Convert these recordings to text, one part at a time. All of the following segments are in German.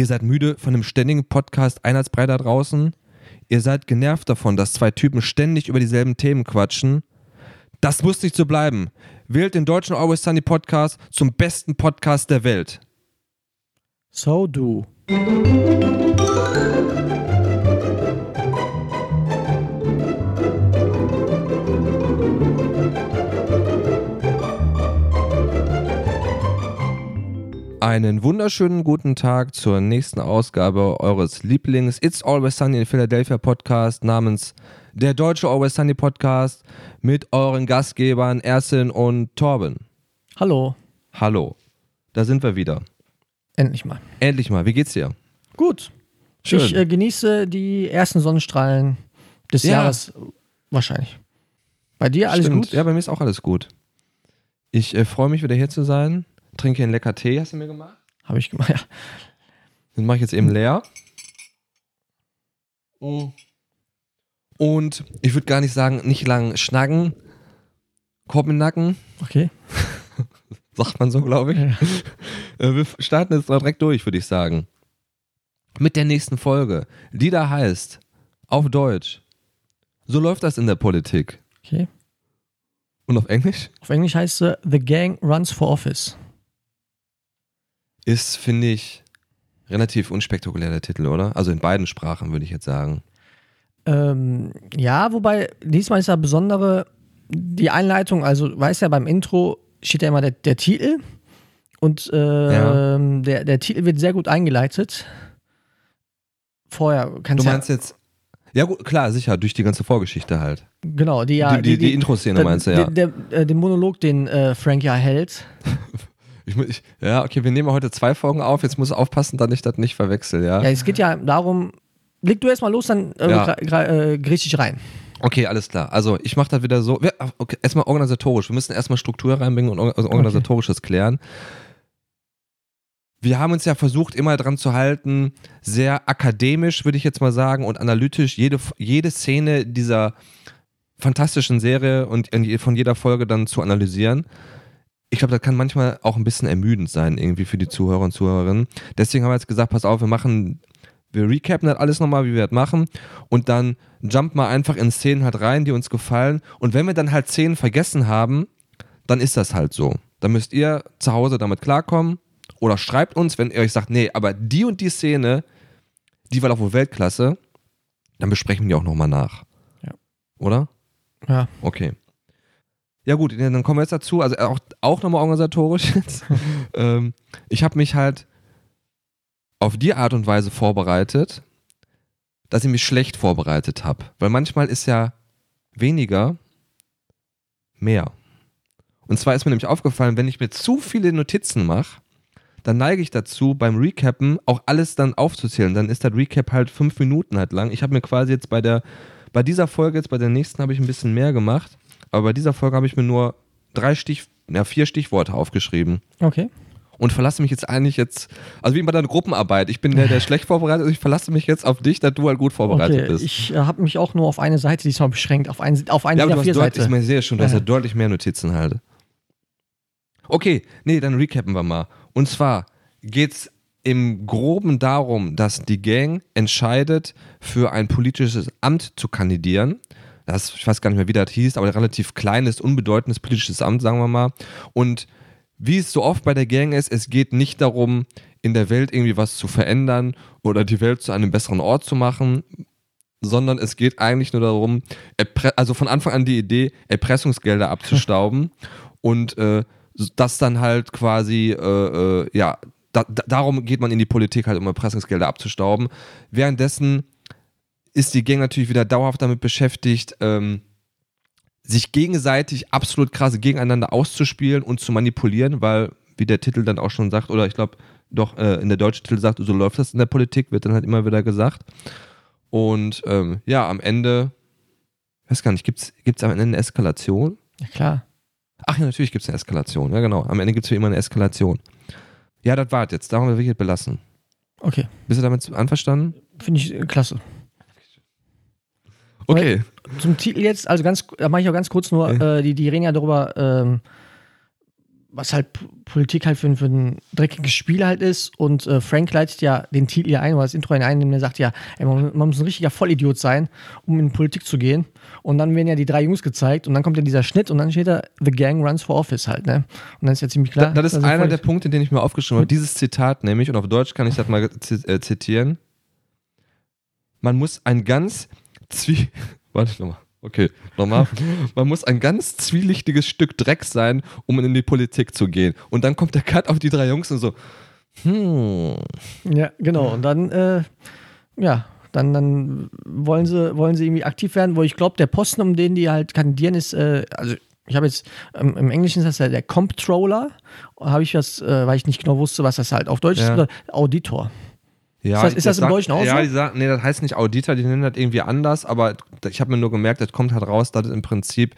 Ihr seid müde von dem ständigen Podcast Einheitsbrei da draußen. Ihr seid genervt davon, dass zwei Typen ständig über dieselben Themen quatschen. Das muss nicht so bleiben. Wählt den deutschen Always Sunny Podcast zum besten Podcast der Welt. So do. Einen wunderschönen guten Tag zur nächsten Ausgabe eures Lieblings It's Always Sunny in Philadelphia Podcast namens der Deutsche Always Sunny Podcast mit euren Gastgebern Ersin und Torben. Hallo. Hallo, da sind wir wieder. Endlich mal. Endlich mal, wie geht's dir? Gut. Schön. Ich genieße die ersten Sonnenstrahlen des Jahres wahrscheinlich. Bei dir alles Stimmt. gut? Ja, bei mir ist auch alles gut. Ich freue mich wieder hier zu sein. Trinke einen lecker Tee, hast du mir gemacht? Habe ich gemacht, ja. Den mache ich jetzt eben leer. Und ich würde gar nicht sagen, nicht lang schnacken. Korb im Nacken. Okay. Sagt man so, glaube ich. Ja. Wir starten jetzt direkt durch, würde ich sagen. Mit der nächsten Folge, die da heißt, auf Deutsch, so läuft das in der Politik. Okay. Und auf Englisch? Auf Englisch heißt sie The Gang Runs for Office. Ist, finde ich, relativ unspektakulär der Titel, oder? Also in beiden Sprachen, würde ich jetzt sagen. Ja, wobei diesmal ist ja besondere die Einleitung, also weißt ja, beim Intro steht ja immer der Titel und der Titel wird sehr gut eingeleitet. Vorher kannst du meinst jetzt, ja gut, klar, sicher, durch die ganze Vorgeschichte halt. Genau, die Intro-Szene meinst du, ja. Den Monolog, den Frank ja hält. Ja, okay, wir nehmen heute 2 Folgen auf, jetzt muss ich aufpassen, dass ich das nicht verwechsel, ja. Ja, es geht ja darum, leg du erstmal los, dann grätsch ich rein. Okay, alles klar. Also ich mache das wieder so, okay, erstmal organisatorisch, wir müssen erstmal Struktur reinbringen und organisatorisches klären. Wir haben uns ja versucht, immer dran zu halten, sehr akademisch, würde ich jetzt mal sagen, und analytisch jede Szene dieser fantastischen Serie und von jeder Folge dann zu analysieren. Ich glaube, das kann manchmal auch ein bisschen ermüdend sein, irgendwie für die Zuhörer und Zuhörerinnen. Deswegen haben wir jetzt gesagt, pass auf, wir recappen das alles nochmal, wie wir das machen, und dann jump mal einfach in Szenen halt rein, die uns gefallen. Und wenn wir dann halt Szenen vergessen haben, dann ist das halt so. Dann müsst ihr zu Hause damit klarkommen oder schreibt uns, wenn ihr euch sagt, nee, aber die und die Szene, die war doch wohl Weltklasse, dann besprechen wir die auch nochmal nach. Ja. Oder? Ja. Okay. Ja gut, dann kommen wir jetzt dazu, also auch nochmal organisatorisch jetzt. Ich habe mich halt auf die Art und Weise vorbereitet, dass ich mich schlecht vorbereitet habe. Weil manchmal ist ja weniger mehr. Und zwar ist mir nämlich aufgefallen, wenn ich mir zu viele Notizen mache, dann neige ich dazu, beim Recappen auch alles dann aufzuzählen. Dann ist das Recap halt 5 Minuten halt lang. Ich habe mir quasi jetzt bei dieser Folge, jetzt bei der nächsten, habe ich ein bisschen mehr gemacht. Aber bei dieser Folge habe ich mir nur 4 Stichworte aufgeschrieben. Okay. Und verlasse mich jetzt also wie bei deiner Gruppenarbeit. Ich bin der schlecht vorbereitet, also ich verlasse mich jetzt auf dich, dass du halt gut vorbereitet bist. Ich habe mich auch nur auf eine Seite diesmal beschränkt, auf eine ja, aber dieser 4 Seiten. Ich sehe schon, du hast ja deutlich mehr Notizen halt. Okay, nee, dann recappen wir mal. Und zwar geht's im Groben darum, dass die Gang entscheidet, für ein politisches Amt zu kandidieren. Ich weiß gar nicht mehr, wie das hieß, aber ein relativ kleines, unbedeutendes politisches Amt, sagen wir mal. Und wie es so oft bei der Gang ist, es geht nicht darum, in der Welt irgendwie was zu verändern oder die Welt zu einem besseren Ort zu machen, sondern es geht eigentlich nur darum, also von Anfang an die Idee, Erpressungsgelder abzustauben und das dann halt quasi, darum geht man in die Politik halt, um Erpressungsgelder abzustauben. Währenddessen ist die Gang natürlich wieder dauerhaft damit beschäftigt, sich gegenseitig absolut krass gegeneinander auszuspielen und zu manipulieren, weil, wie der Titel dann auch schon sagt, oder ich glaube, doch in der deutsche Titel sagt, so läuft das in der Politik, wird dann halt immer wieder gesagt. Und am Ende, weiß gar nicht, gibt's am Ende eine Eskalation? Ja, klar. Ach ja, natürlich gibt es eine Eskalation, ja genau. Am Ende gibt es wie immer eine Eskalation. Ja, das war's jetzt, da haben wir wirklich belassen. Okay. Bist du damit einverstanden? Finde ich klasse. Okay. Zum Titel jetzt, also da mache ich auch ganz kurz nur, die reden ja darüber, was halt Politik halt für ein dreckiges Spiel halt ist. Und Frank leitet ja den Titel hier ein, oder das Intro ein, indem er sagt, ja, ey, man muss ein richtiger Vollidiot sein, um in Politik zu gehen. Und dann werden ja die 3 Jungs gezeigt und dann kommt ja dieser Schnitt und dann steht da, The Gang runs for office halt, ne? Und dann ist ja ziemlich klar. Das ist einer der Punkte, den ich mir aufgeschrieben habe. Dieses Zitat nämlich, und auf Deutsch kann ich das mal zitieren. Man muss ein ganz Warte nochmal. Okay, nochmal. Man muss ein ganz zwielichtiges Stück Dreck sein, um in die Politik zu gehen. Und dann kommt der Cut auf die 3 Jungs und so, Ja, genau. Und dann, dann wollen sie irgendwie aktiv werden, wo ich glaube, der Posten, um den die halt kandidieren, ist, also ich habe jetzt, im Englischen ist das ja der Comptroller, habe ich das, weil ich nicht genau wusste, was das halt auf Deutsch ist, oder Auditor. Ja, ist das im Deutschen auch so? Ja, die sagen, nee, das heißt nicht Auditor, die nennen das irgendwie anders, aber ich habe mir nur gemerkt, das kommt halt raus, dass es im Prinzip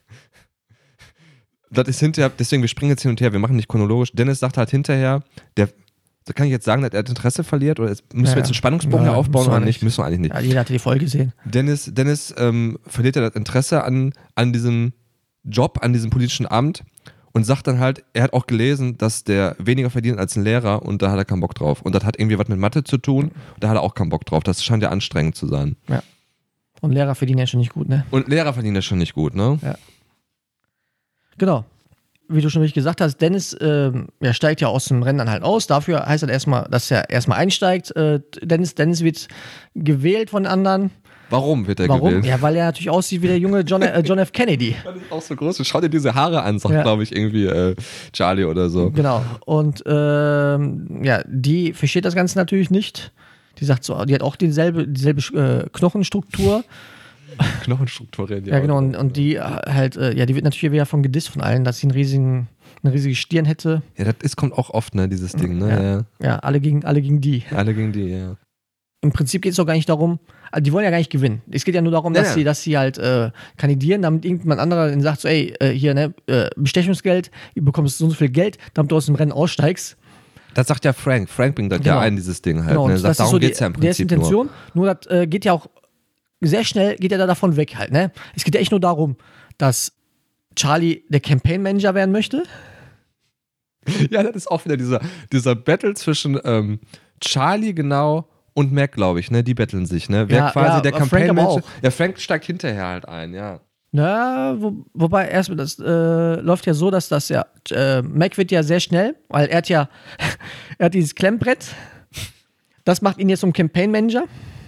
das ist hinterher, deswegen, wir springen jetzt hin und her, wir machen nicht chronologisch. Dennis sagt halt hinterher, da kann ich jetzt sagen, dass er das Interesse verliert, oder müssen wir jetzt einen Spannungsbogen hier aufbauen oder nicht? Müssen wir eigentlich nicht. Ja, jeder hat die Folge gesehen. Dennis verliert ja das Interesse an diesem Job, an diesem politischen Amt und sagt dann halt, er hat auch gelesen, dass der weniger verdient als ein Lehrer und da hat er keinen Bock drauf. Und das hat irgendwie was mit Mathe zu tun, da hat er auch keinen Bock drauf. Das scheint ja anstrengend zu sein. Ja. Und Lehrer verdienen ja schon nicht gut, ne? Und Lehrer verdienen ja schon nicht gut, ne? Ja. Genau. Wie du schon richtig gesagt hast, Dennis steigt ja aus dem Rennen dann halt aus. Dafür heißt das erstmal, dass er erstmal einsteigt. Dennis wird gewählt von anderen. Warum wird er gewählt? Ja, weil er natürlich aussieht wie der junge John F. Kennedy. Das ist auch so groß. Schau dir diese Haare an, sagt, glaube ich, irgendwie Charlie oder so. Genau. Und die versteht das Ganze natürlich nicht. Die sagt so, die hat auch dieselbe Knochenstruktur. Knochenstruktur reden ja, genau. Und die halt, die wird natürlich wieder von gedisst von allen, dass sie eine riesige Stirn hätte. Ja, das kommt auch oft, ne, dieses Ding, ne? Ja, alle gegen die. Alle gegen die, ja. Im Prinzip geht es doch gar nicht darum, also die wollen ja gar nicht gewinnen. Es geht ja nur darum, dass sie halt kandidieren, damit irgendjemand anderer dann sagt so, ey, hier, ne, Bestechungsgeld, du bekommst so viel Geld, damit du aus dem Rennen aussteigst. Das sagt ja Frank. Frank bringt das ja ein, dieses Ding halt. Genau, ne? Sagt, darum geht es ja im Prinzip die Intention. Nur das geht ja auch sehr schnell, geht er da davon weg halt, ne? Es geht ja echt nur darum, dass Charlie der Campaign-Manager werden möchte. Ja, das ist auch wieder dieser Battle zwischen Charlie, genau, und Mac, glaube ich, ne? Die battlen sich, ne? Wer quasi der Campaign-Manager. Ja, Frank steigt hinterher halt ein, ja. Na, wobei erstmal, das läuft ja so, dass das ja, Mac wird ja sehr schnell, weil er hat dieses Klemmbrett, das macht ihn jetzt zum Campaign-Manager.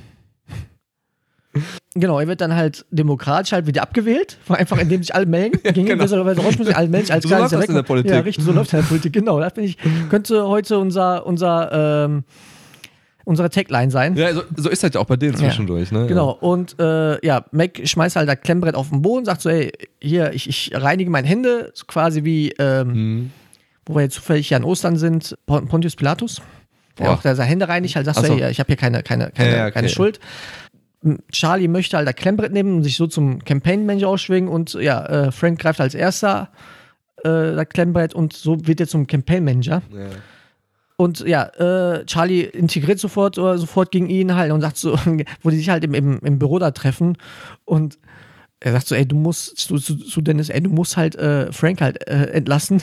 Genau, er wird dann halt demokratisch halt wieder abgewählt, einfach indem sich alle melden. Genau. So läuft das in der Politik. Ja, richtig, so läuft das in der Politik, genau. Das könnte heute unsere Tagline sein. Ja, so ist das ja auch bei denen zwischendurch, ne? Genau, und Mac schmeißt halt das Klemmbrett auf den Boden, sagt so, ey, hier, ich reinige meine Hände, so quasi wie, wo wir jetzt zufällig hier an Ostern sind, Pontius Pilatus, der auch seine Hände reinigt, halt sagt so, ey, ich habe hier keine Schuld. Charlie möchte halt das Klemmbrett nehmen und sich so zum Campaign-Manager ausschwingen und Frank greift als erster das Klemmbrett und so wird er zum Campaign-Manager. Ja. Und Charlie integriert sofort gegen ihn halt und sagt so, wo die sich halt im Büro da treffen und er sagt so, ey, du musst zu Dennis, ey, du musst halt Frank halt entlassen.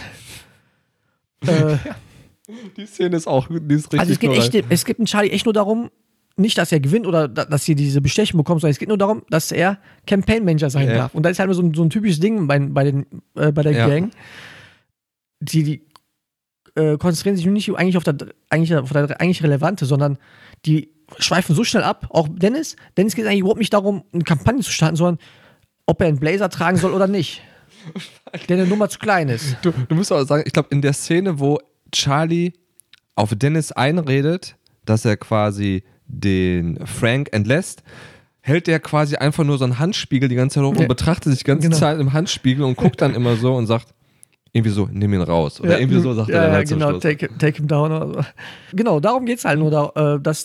Die Szene ist richtig. Also es geht in Charlie echt nur darum, nicht, dass er gewinnt oder dass sie diese Bestechung bekommt, sondern es geht nur darum, dass er Campaign-Manager sein darf. Und das ist halt so ein typisches Ding bei der Gang. Die konzentrieren sich nicht eigentlich auf das eigentlich Relevante, sondern die schweifen so schnell ab. Auch Dennis geht es eigentlich überhaupt nicht darum, eine Kampagne zu starten, sondern ob er einen Blazer tragen soll oder nicht. Der eine Nummer zu klein ist. Du musst auch sagen, ich glaube, in der Szene, wo Charlie auf Dennis einredet, dass er quasi den Frank entlässt, hält der quasi einfach nur so einen Handspiegel die ganze Zeit hoch und betrachtet sich die ganze Zeit im Handspiegel und guckt dann immer so und sagt, irgendwie so, nimm ihn raus. Oder irgendwie so sagt er dann halt zum Schluss. Take him down oder so. Genau, darum geht es halt nur, dass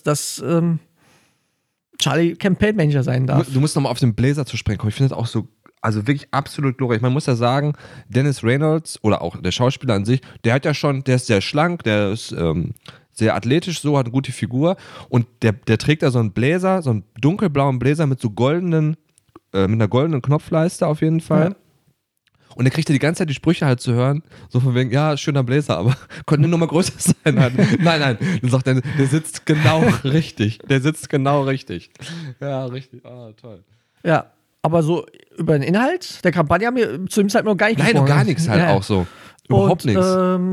Charlie Campaign Manager sein darf. Du musst nochmal auf den Blazer zu sprechen kommen. Ich finde das auch so, also wirklich absolut glorreich. Man muss ja sagen, Dennis Reynolds oder auch der Schauspieler an sich, der ist sehr schlank, der ist sehr athletisch, so, hat eine gute Figur und der trägt da so einen Blazer, so einen dunkelblauen Blazer mit so mit einer goldenen Knopfleiste auf jeden Fall. Ja. Und er kriegte die ganze Zeit die Sprüche halt zu hören, so von wegen, ja, schöner Blazer, aber konnte nur mal größer sein. Halt. Nein, dann sagt er, der sitzt genau richtig. Der sitzt genau richtig. Ja, richtig. Ah, toll. Ja, aber so über den Inhalt der Kampagne haben wir zu dem Zeitpunkt noch gar nicht gesprochen. Nein, noch gar nichts halt auch so. Überhaupt nichts.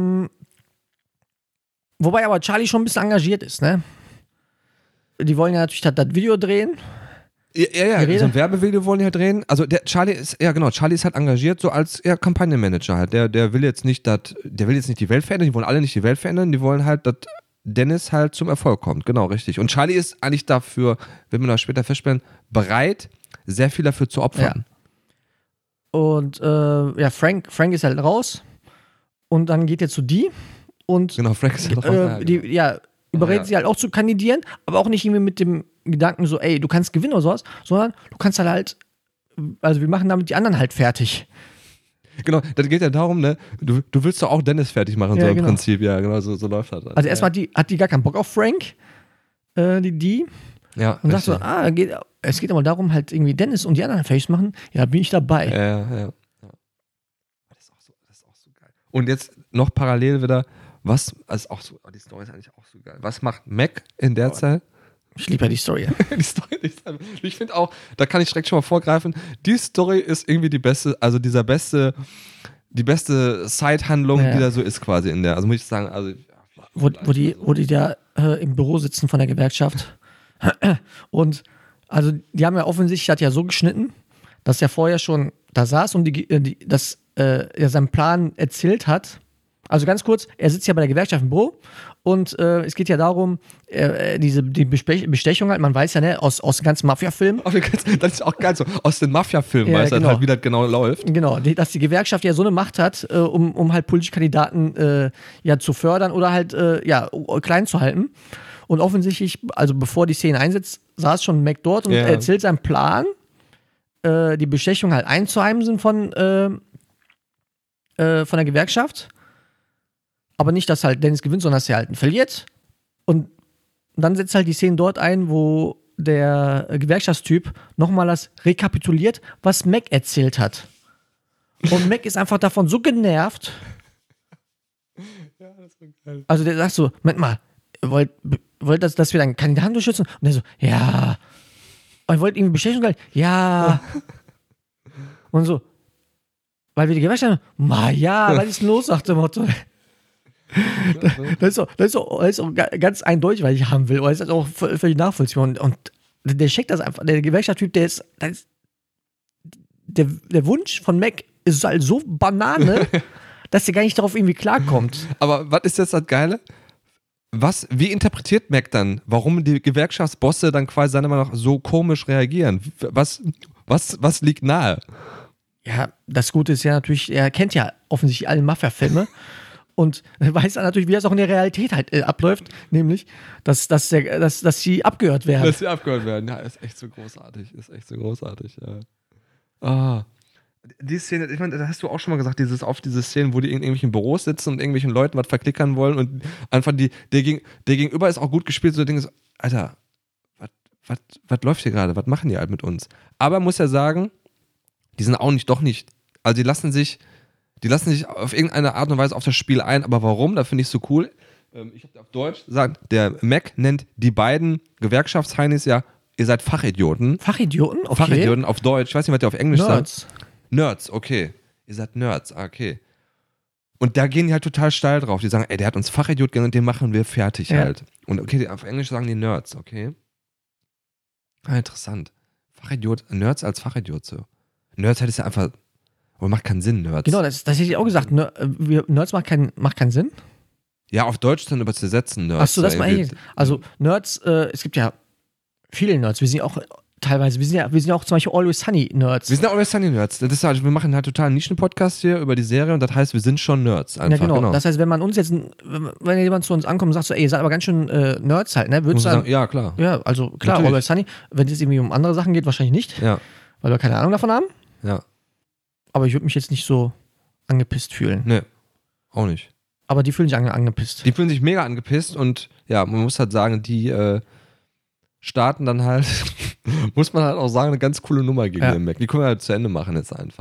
Wobei aber Charlie schon ein bisschen engagiert ist, ne? Die wollen ja natürlich das Video drehen. Ja, so ein Werbevideo wollen die halt drehen. Also der Charlie ist halt engagiert so als Kampagnenmanager halt. Der will jetzt nicht die Welt verändern, die wollen alle nicht die Welt verändern, die wollen halt, dass Dennis halt zum Erfolg kommt. Genau, richtig. Und Charlie ist eigentlich dafür, wenn wir das später feststellen, bereit, sehr viel dafür zu opfern. Ja. Und Frank ist halt raus und dann geht er zu Dee und genau, Frank ist halt raus. Überredet sie halt auch zu kandidieren, aber auch nicht irgendwie mit dem Gedanken so, ey, du kannst gewinnen oder sowas, sondern du kannst halt, also wir machen damit die anderen halt fertig. Genau, das geht ja darum, ne, du willst doch auch Dennis fertig machen, so im Prinzip, ja, genau, so läuft das. Also erstmal hat die gar keinen Bock auf Frank, die. Ja. Und sagt so, es geht aber darum, halt irgendwie Dennis und die anderen fertig zu machen, ja, bin ich dabei. Ja. Das ist auch so geil. Und jetzt noch parallel wieder, die Story ist eigentlich auch so geil. Was macht Mac in der Zeit? Ich liebe ja die Story. Ich finde auch, da kann ich direkt schon mal vorgreifen, die Story ist irgendwie die beste, also die beste Side-Handlung, die da so ist quasi in der, also muss ich sagen, also wo die da im Büro sitzen von der Gewerkschaft und also die haben ja offensichtlich, hat ja so geschnitten, dass er vorher schon da saß und er seinen Plan erzählt hat. Also ganz kurz, er sitzt ja bei der Gewerkschaft im Büro und es geht ja darum, die Bestechung halt, man weiß ja, ne, aus den ganzen Mafia-Filmen. Das ist auch geil so, aus den Mafia-Filmen weiß er halt, wie das genau läuft. Genau, dass die Gewerkschaft ja so eine Macht hat, um halt politische Kandidaten zu fördern oder halt klein zu halten. Und offensichtlich, also bevor die Szene einsetzt, saß schon Mac dort und erzählt seinen Plan, die Bestechung halt einzuheimsen von der Gewerkschaft. Aber nicht, dass halt Dennis gewinnt, sondern dass er halt verliert. Und dann setzt halt die Szene dort ein, wo der Gewerkschaftstyp nochmal das rekapituliert, was Mac erzählt hat. Und Mac ist einfach davon so genervt. Ja, das ist geil. Also der sagt so, Moment mal, wollt dass wir deinen Kandidaten unterstützen? Und der so, ja. Und wollt irgendwie Bestätigung? Ja. Und so, weil wir die Gewerkschaft haben, ja, was ist denn los, sagt der Motto. Das ist auch ganz eindeutig, was ich haben will. Aber das ist auch völlig nachvollziehbar. Und der checkt das einfach. Der Gewerkschaftstyp, der Wunsch von Mac ist halt so Banane, dass der gar nicht darauf irgendwie klarkommt. Aber was ist jetzt das Geile? Wie interpretiert Mac dann, warum die Gewerkschaftsbosse dann quasi dann immer noch so komisch reagieren? Was liegt nahe? Ja, das Gute ist ja natürlich, er kennt ja offensichtlich alle Mafia-Filme. Und weiß dann natürlich, wie das auch in der Realität halt abläuft, nämlich, dass sie abgehört werden. Dass sie abgehört werden, ja, ist echt so großartig. Ja. Die Szene, ich meine, da hast du auch schon mal gesagt, diese Szenen, wo die in irgendwelchen Büros sitzen und irgendwelchen Leuten was verklickern wollen und einfach der Gegenüber ist auch gut gespielt, so du denkst, Alter, was läuft hier gerade, was machen die halt mit uns? Aber muss ja sagen, die sind auch nicht, also die lassen sich auf irgendeine Art und Weise auf das Spiel ein, aber warum? Da finde ich es so cool. Ich habe auf Deutsch gesagt, der Mac nennt die beiden Gewerkschaftsheinis ja, ihr seid Fachidioten. Fachidioten? Okay. Fachidioten auf Deutsch. Ich weiß nicht, was der auf Englisch Nerds. sagt. Nerds, okay. Ihr seid Nerds, okay. Und da gehen die halt total steil drauf. Die sagen, ey, der hat uns Fachidiot genannt, den machen wir fertig halt. Und okay, auf Englisch sagen die Nerds, okay. Ah, interessant. Fachidiot, Nerds als Fachidiot so. Nerds hätte es ja einfach... Aber macht keinen Sinn, Nerds. Genau, das hätte ich auch gesagt. Nerds macht keinen Sinn? Ja, auf Deutsch dann überzusetzen, Nerds. Achso, das meine ich. Also Nerds, es gibt ja viele Nerds. Wir sind ja auch teilweise, wir sind ja auch zum Beispiel Always Sunny Nerds. Wir sind ja Always Sunny Nerds. Das ist halt, wir machen halt total einen Nischen-Podcast hier über die Serie und das heißt, wir sind schon Nerds. Einfach. Ja, genau. Das heißt, wenn jemand zu uns ankommt und sagt so, ey, ihr seid aber ganz schön Nerds halt, ne? Würdest du sagen, ja, klar. Ja, also klar, natürlich. Always Sunny. Wenn es irgendwie um andere Sachen geht, wahrscheinlich nicht. Ja. Weil wir keine Ahnung davon haben. Ja. Aber ich würde mich jetzt nicht so angepisst fühlen. Nee, auch nicht. Aber die fühlen sich angepisst. Die fühlen sich mega angepisst und ja, man muss halt sagen, die starten dann halt, muss man halt auch sagen, eine ganz coole Nummer gegen den Mac. Die können wir halt zu Ende machen jetzt einfach.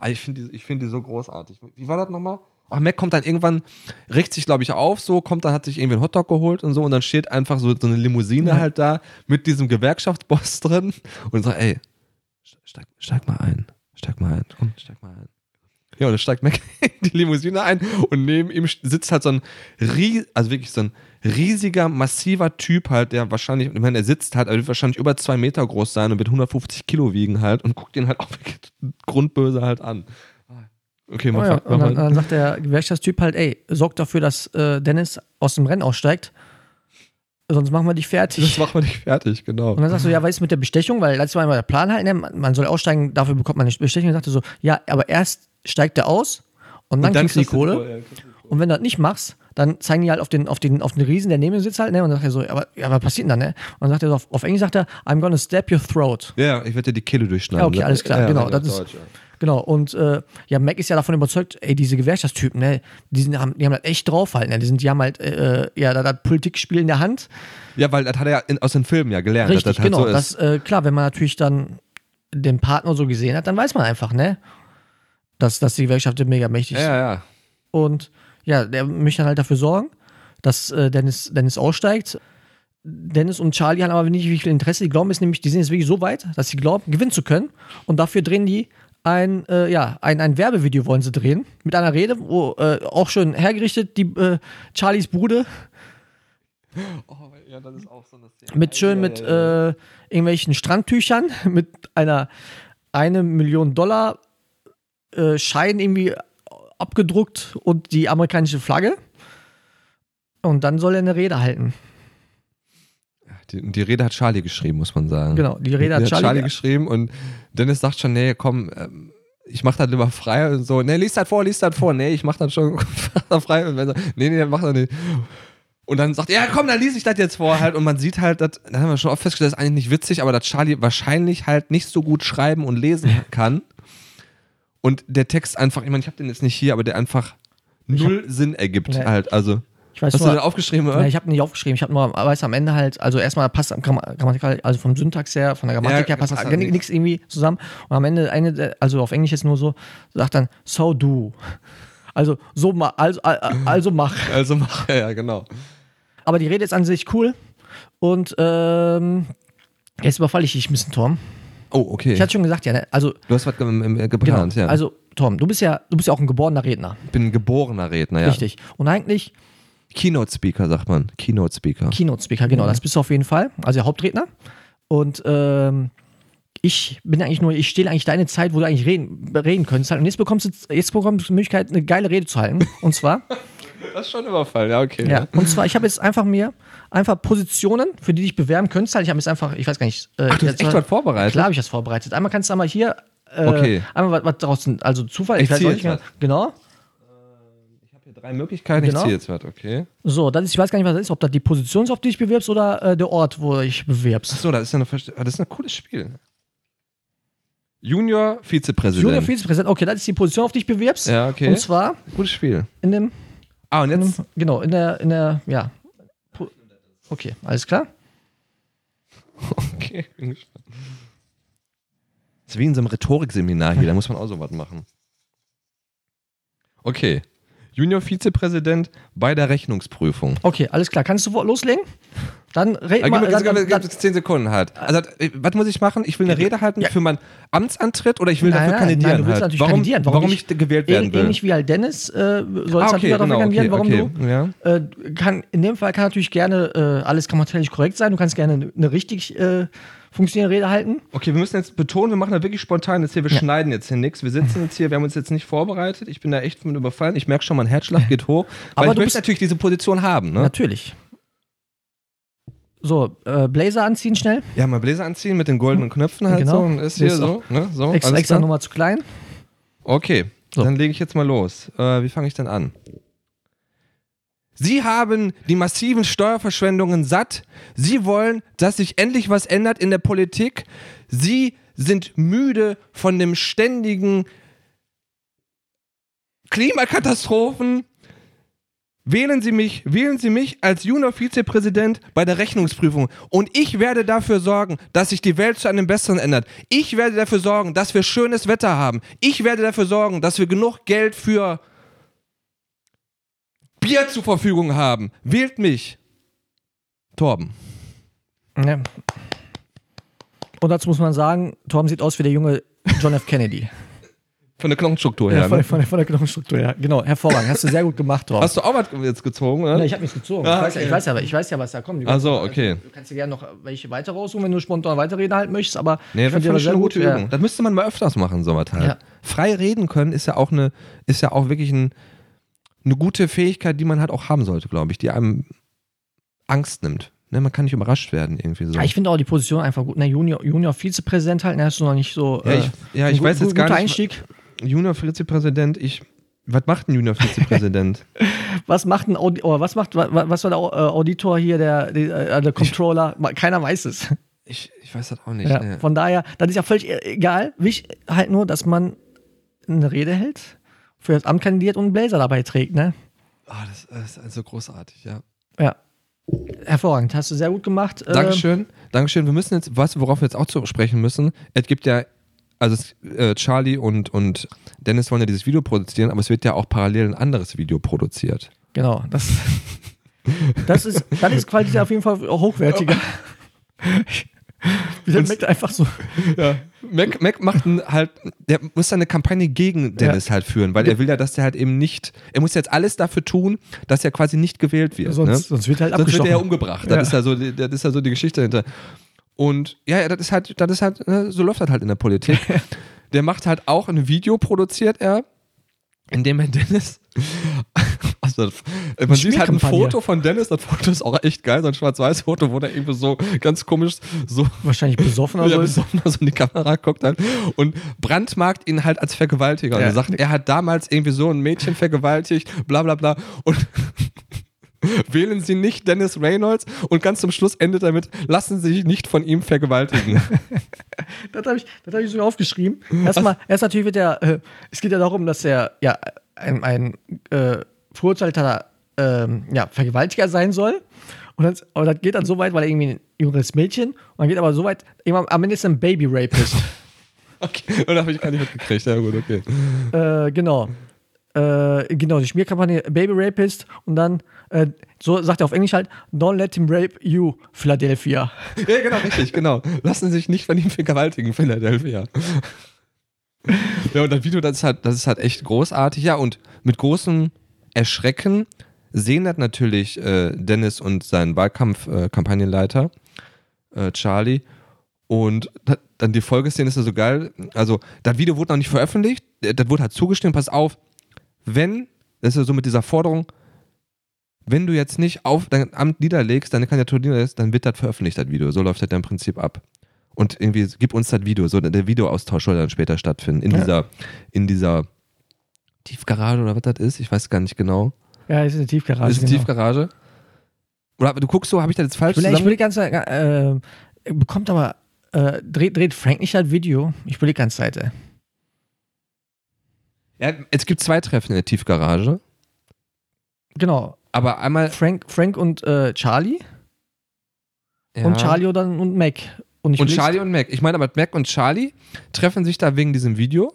Ich finde die so großartig. Wie war das nochmal? Ach, Mac kommt dann irgendwann, richtet sich, glaube ich, auf, hat sich irgendwie einen Hotdog geholt und so und dann steht einfach so eine Limousine halt da mit diesem Gewerkschaftsboss drin und sagt, ey, steig mal ein, komm, steig mal ein. Ja, und dann steigt Mac in die Limousine ein und neben ihm sitzt halt so ein riesiger, massiver Typ halt, der wahrscheinlich, ich meine, er sitzt halt, er wird wahrscheinlich über 2 Meter groß sein und wird 150 Kilo wiegen halt und guckt ihn halt auch grundböse halt an. Okay, mach und dann sagt der Gewerkschaftstyp halt, ey, sorg dafür, dass Dennis aus dem Rennen aussteigt, sonst machen wir dich fertig. Genau. Und dann sagst du, ja, was ist mit der Bestechung? Weil letztes Mal war der Plan halt, ne? Man soll aussteigen, dafür bekommt man eine Bestechung. Und sagte so, ja, aber erst steigt er aus und dann kriegst du die Kohle. Und wenn du das nicht machst, dann zeigen die halt auf den Riesen, der neben ihm sitzt halt, ne? Und dann sagt er so, was passiert denn dann, ne? Und dann sagt er so, auf Englisch sagt er, I'm gonna stab your throat. Ja, ich werde dir die Kehle durchschneiden. Ja, okay, alles klar, genau. Das ist Deutsch, ja. Genau, und Mac ist ja davon überzeugt, ey, diese Gewerkschaftstypen, ne, die haben halt echt drauf halt, ne, die haben halt, das Politikspiel in der Hand. Ja, weil das hat er ja aus den Filmen ja gelernt. Richtig, dass das halt genau, so ist. klar, wenn man natürlich dann den Partner so gesehen hat, dann weiß man einfach, ne, dass die Gewerkschaft mega mächtig ist. Ja. Und ja, der möchte dann halt dafür sorgen, dass Dennis aussteigt. Dennis und Charlie haben aber nicht wie viel Interesse. Die sind jetzt wirklich so weit, dass sie glauben, gewinnen zu können. Und dafür drehen die ein Werbevideo wollen sie drehen. Mit einer Rede, wo auch schon hergerichtet, die Charlies Bude. Oh, ja, das ist auch so eine Szene. Mit irgendwelchen Strandtüchern, mit einer $1 Million Schein irgendwie abgedruckt und die amerikanische Flagge. Und dann soll er eine Rede halten. Die Rede hat Charlie geschrieben, muss man sagen. Genau, die Rede hat Charlie geschrieben und Dennis sagt schon, nee, komm, ich mach das lieber frei und so. Nee, lies das vor. Nee, ich mach das schon frei. Und so, nee, mach das nicht. Und dann sagt er, ja komm, dann lese ich das jetzt vor halt. Und man sieht halt, da haben wir schon oft festgestellt, das ist eigentlich nicht witzig, aber dass Charlie wahrscheinlich halt nicht so gut schreiben und lesen kann. Und der Text einfach, ich meine, ich habe den jetzt nicht hier, aber der einfach null Sinn ergibt halt, also. Hast du denn aufgeschrieben, oder? Nein, ich habe nicht aufgeschrieben. Ich habe nur, am Ende halt, also erstmal passt grammatikal, also vom Syntax her, von der Grammatik her passt halt nichts irgendwie zusammen. Und am Ende, also auf Englisch jetzt nur so, sagt dann, so do. Also so mach. Also mach, ja, genau. Aber die Rede ist an sich cool. Und jetzt überfalle ich dich ein bisschen, Tom. Oh, okay. Ich hatte schon gesagt, ja, ne? Also. Du hast was geplant, genau. Ja. Also, Tom, du bist ja auch ein geborener Redner. Ich bin ein geborener Redner, ja. Richtig. Und eigentlich. Keynote-Speaker, sagt man. Keynote-Speaker, genau. Das bist du auf jeden Fall. Also der Hauptredner. Und ich stehle eigentlich deine Zeit, wo du eigentlich reden könntest. Und jetzt bekommst du die Möglichkeit, eine geile Rede zu halten. Und zwar. Das ist schon Überfall, ja, okay. Ja. Und zwar, ich habe jetzt einfach Positionen, für die dich bewerben könntest. Ich habe jetzt einfach, ich weiß gar nicht. Ach, du hast echt was vorbereitet? Klar habe ich das vorbereitet. Einmal kannst du hier einmal was draußen, also Zufall. Ich weiß auch nicht mehr. Genau. Ich habe hier 3 Möglichkeiten, genau. Ich ziehe jetzt was, okay. So, ich weiß gar nicht, was das ist, ob das die Position ist, auf die dich bewirbst oder der Ort, wo dich bewirbst. Achso, das ist ein cooles Spiel. Junior Vizepräsident. Okay, das ist die Position, auf die dich bewirbst. Ja, okay. Und zwar gutes Spiel. in dem. Und jetzt? In der, ja. Okay, alles klar. Okay, bin gespannt. Das ist wie in so einem Rhetorikseminar hier, da muss man auch sowas machen. Okay. Junior Vizepräsident bei der Rechnungsprüfung. Okay, alles klar. Kannst du loslegen? Dann reden wir. 10 Sekunden halt. Also, was muss ich machen? Ich will eine Rede halten für meinen Amtsantritt oder ich will dafür kandidieren? Nein, du willst natürlich kandidieren. Warum ich gewählt werden will? Ähnlich wie halt Dennis sollst natürlich dafür kandidieren, warum du. Ja. In dem Fall kann natürlich gerne, alles grammatikalisch korrekt sein. Du kannst gerne eine richtig funktionierende Rede halten. Okay, wir müssen jetzt betonen, wir machen da wirklich spontan jetzt hier, wir schneiden jetzt hier nichts. Wir sitzen jetzt hier, wir haben uns jetzt nicht vorbereitet. Ich bin da echt von überfallen. Ich merke schon, mein Herzschlag geht hoch. Weil ich möchte natürlich diese Position haben, ne? Natürlich. So, Blazer anziehen schnell. Ja, mal Blazer anziehen mit den goldenen Knöpfen halt genau. so. Und ist hier so, ne? So, extra Nummer zu klein. Okay, dann lege ich jetzt mal los. Wie fange ich denn an? Sie haben die massiven Steuerverschwendungen satt. Sie wollen, dass sich endlich was ändert in der Politik. Sie sind müde von dem ständigen Klimakatastrophen. wählen Sie mich als Junior-Vizepräsident bei der Rechnungsprüfung und ich werde dafür sorgen, dass sich die Welt zu einem Besseren ändert. Ich werde dafür sorgen, dass wir schönes Wetter haben. Ich werde dafür sorgen, dass wir genug Geld für Bier zur Verfügung haben. Wählt mich. Torben. Ja. Und dazu muss man sagen, Torben sieht aus wie der junge John F. Kennedy. Von der Knochenstruktur her. Ja, von der Knochenstruktur her. Genau, hervorragend. Hast du sehr gut gemacht, Torben. Hast du auch was jetzt gezogen, oder? Ja, ich habe nichts gezogen. Ich weiß ja, was da kommt. Okay. Du kannst dir gerne noch welche weiter raussuchen, wenn du spontan weiterreden halt möchtest, aber nee, das finde ich eine gute Übung. Das müsste man mal öfters machen, sowas halt. Ja. Frei reden können ist ja auch wirklich eine gute Fähigkeit, die man halt auch haben sollte, glaube ich, die einem Angst nimmt. Ne, man kann nicht überrascht werden, irgendwie so. Ja, ich finde auch die Position einfach gut. Junior-Vizepräsident halt, hast du noch nicht so. Ich weiß jetzt gar nicht. Einstieg. Junior-Vizepräsident, was macht ein Junior-Vizepräsident? Was war der Auditor hier, der Controller? Keiner weiß es. Ich weiß das auch nicht. Ja, nee. Von daher, das ist ja völlig egal. Wichtig halt nur, dass man eine Rede hält, für das Amt kandidiert und einen Blazer dabei trägt, ne? Das ist also großartig, ja. Ja. Hervorragend, hast du sehr gut gemacht. Dankeschön. Wir müssen jetzt, worauf wir jetzt auch zu sprechen müssen, es gibt ja, also Charlie und Dennis wollen ja dieses Video produzieren, aber es wird ja auch parallel ein anderes Video produziert. Genau, das ist Qualität auf jeden Fall hochwertiger. Wie der Mac einfach so. Ja. Mac macht der muss eine Kampagne gegen Dennis halt führen, weil er will ja, dass der halt eben nicht, er muss jetzt alles dafür tun, dass er quasi nicht gewählt wird. Sonst wird er halt abgestochen. Sonst wird er ja umgebracht. Das ist ja so die Geschichte dahinter. Und ja, das ist halt, so läuft das halt in der Politik. Der macht halt auch ein Video, produziert er, in dem er Dennis. Man sieht halt ein Foto von Dennis, das Foto ist auch echt geil, so ein Schwarz-Weiß-Foto, wo der irgendwie so ganz komisch so. Wahrscheinlich besoffen oder so. So in die Kamera guckt halt und brandmarkt ihn halt als Vergewaltiger. Und er sagt, er hat damals irgendwie so ein Mädchen vergewaltigt, bla bla bla. Und wählen Sie nicht Dennis Reynolds und ganz zum Schluss endet damit, lassen Sie sich nicht von ihm vergewaltigen. Das hab ich sogar aufgeschrieben. Erst natürlich es geht ja darum, dass er ja ein verurteilter Vergewaltiger sein soll. Aber das geht dann so weit, weil er irgendwie ein jüngeres Mädchen, und dann geht aber so weit, am Ende ist er ein Baby-Rapist. Okay, und da habe ich gar nicht mitgekriegt. Ja gut, okay. Genau, die Schmierkampagne Baby Rapist und dann, so sagt er auf Englisch halt, don't let him rape you, Philadelphia. Ja, genau, richtig, genau. Lassen Sie sich nicht von ihm vergewaltigen, Philadelphia. Ja, und das Video, das ist halt echt großartig. Ja, und mit großem Erschrecken sehen das natürlich Dennis und sein Wahlkampf-Kampagnenleiter Charlie. Und dann die Folgeszene ist ja so geil. Also, das Video wurde noch nicht veröffentlicht. Das wurde halt zugestimmt. Pass auf, das ist ja so mit dieser Forderung, wenn du jetzt nicht auf dein Amt niederlegst, deine Kandidatur niederlegst, dann wird das veröffentlicht, das Video. So läuft das dann im Prinzip ab. Und irgendwie gib uns das Video. So, der Videoaustausch soll dann später stattfinden. In dieser Tiefgarage oder was das ist. Ich weiß gar nicht genau. Ja, es ist eine Tiefgarage. Ist eine Tiefgarage? Oder du guckst so, habe ich das jetzt falsch zusammen? Ich will die ganze Zeit, bekommt aber, dreht Frank nicht das Video? Ich will die ganze Zeit. Ja, es gibt 2 Treffen in der Tiefgarage. Genau. Aber einmal Frank und Charlie. Ja. Und Charlie und Mac. Und Charlie und Mac. Ich meine aber, Mac und Charlie treffen sich da wegen diesem Video.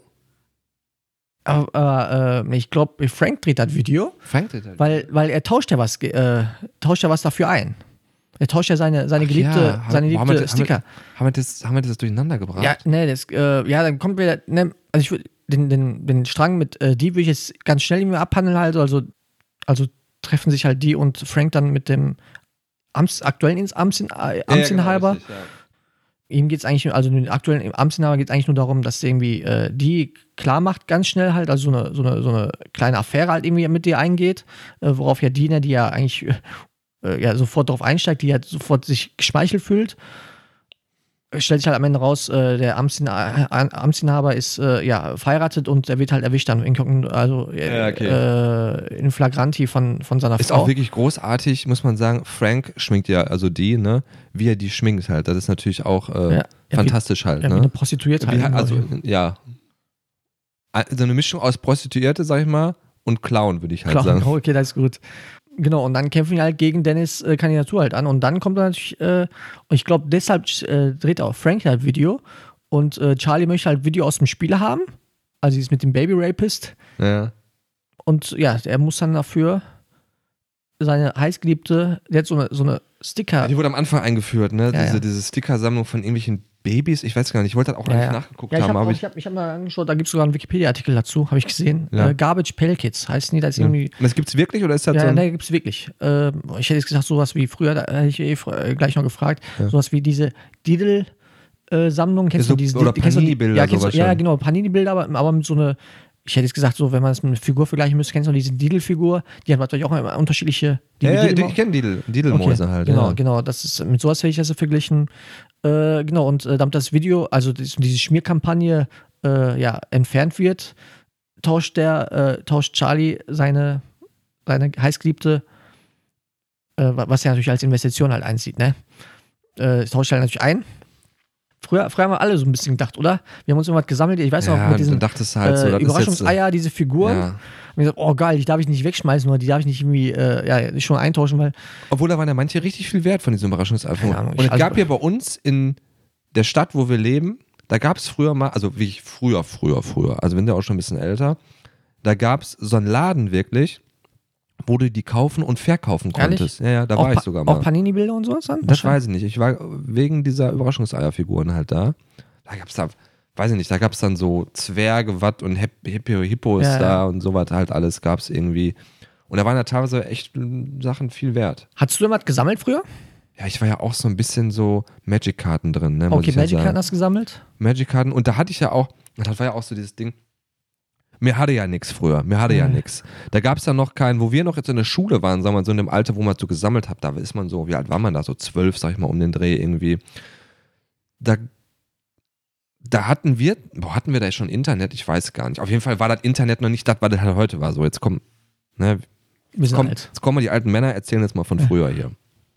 Aber ich glaube, Frank dreht das Video. Weil er tauscht ja was dafür ein. Er tauscht ja seine geliebte Sticker. Haben wir das durcheinander gebracht? Ja, dann kommt wieder, also ich würde den Strang mit die würde ich jetzt ganz schnell irgendwie abhandeln halt, also treffen sich halt die und Frank dann mit dem aktuellen Amtsinhaber. Richtig, ja. Ihm geht es eigentlich, also den aktuellen Amtsinhaber geht es eigentlich nur darum, dass irgendwie die klar macht, ganz schnell halt, also so eine kleine Affäre halt irgendwie mit dir eingeht, worauf ja die ja eigentlich sofort drauf einsteigt, die halt sofort sich geschmeichelt fühlt. Stellt sich halt am Ende raus, der Amtsinhaber ist verheiratet und er wird halt erwischt dann in Flagranti von seiner Frau. Ist auch wirklich großartig, muss man sagen. Frank schminkt ja, also wie er die schminkt halt. Das ist natürlich auch fantastisch halt. Wie eine Prostituierte halt. Also eine Mischung aus Prostituierte, sag ich mal, und Clown, würde ich halt sagen. Okay, das ist gut. Genau, und dann kämpfen die halt gegen Dennis Kandidatur halt an. Und dann kommt er natürlich, und ich glaube, deshalb dreht auch Frank halt Video. Und Charlie möchte halt Video aus dem Spiel haben. Also dieses mit dem Baby Rapist. Ja. Und ja, er muss dann dafür seine heißgeliebte, der hat so eine Sticker. Ja, die wurde am Anfang eingeführt, ne? Ja, diese Sticker-Sammlung von irgendwelchen Babys. Ich weiß gar nicht, ich wollte das auch eigentlich nachgeguckt haben. Ich hab mal angeschaut, da gibt es sogar einen Wikipedia-Artikel dazu, habe ich gesehen. Ja. Garbage Pail Kids heißen die, das irgendwie. Und das gibt's wirklich oder ist das so? Ne, gibt's wirklich. Ich hätte jetzt gesagt, sowas wie früher, da hätte ich gleich noch gefragt, sowas wie diese Diddle-Sammlung, kennst du diese? Oder Panini-Bilder, sowas schon. Ja, genau, Panini-Bilder, aber mit so einer, ich hätte jetzt gesagt, so, wenn man es mit einer Figur vergleichen müsste, kennst du diese Diddle-Figur, die hat natürlich auch immer unterschiedliche. Ich kenne Diddle-Mäuse okay. halt. Genau, das ist, mit sowas hätte ich das verglichen. Genau, und damit das Video, also diese Schmierkampagne entfernt wird, tauscht Charlie seine heißgeliebte, was er natürlich als Investition halt einzieht, ne? Tauscht halt natürlich ein. Früher haben wir alle so ein bisschen gedacht, oder? Wir haben uns irgendwas gesammelt, ich weiß noch, mit diesen halt so, Überraschungseier, diese Figuren. Ja. Und ich gesagt, oh geil, die darf ich nicht wegschmeißen oder die darf ich nicht irgendwie schon eintauschen, weil. Obwohl da waren ja manche richtig viel wert von diesen Überraschungseiern. Und es gab hier bei uns in der Stadt, wo wir leben, da gab es früher mal, also wie früher, also wenn der auch schon ein bisschen älter, da gab es so einen Laden wirklich, wo du die kaufen und verkaufen konntest. Ehrlich? Ja, da war ich sogar mal. Auch Panini-Bilder und sowas dann? Das weiß ich nicht. Ich war wegen dieser Überraschungseierfiguren halt da. Da gab es weiß ich nicht, da gab es dann so Zwerge, Watt und Hippos da und sowas halt alles gab es irgendwie. Und da waren ja teilweise echt Sachen viel wert. Hattest du irgendwas gesammelt früher? Ja, ich war ja auch so ein bisschen so Magic-Karten drin. Ne, okay, Magic-Karten hast du gesammelt? Magic-Karten. Und da hatte ich ja auch, das war ja auch so dieses Ding, mir hatte ja nichts früher, nichts. Da gab es ja noch keinen, wo wir noch jetzt in der Schule waren, sagen wir mal, so in dem Alter, wo man so gesammelt hat, da ist man so, wie alt war man da, so 12, sag ich mal, um den Dreh irgendwie. Da hatten wir da schon Internet? Ich weiß gar nicht. Auf jeden Fall war das Internet noch nicht das, was das halt heute war. So, jetzt kommen, ne, jetzt kommen mal die alten Männer, erzählen jetzt mal von früher hier.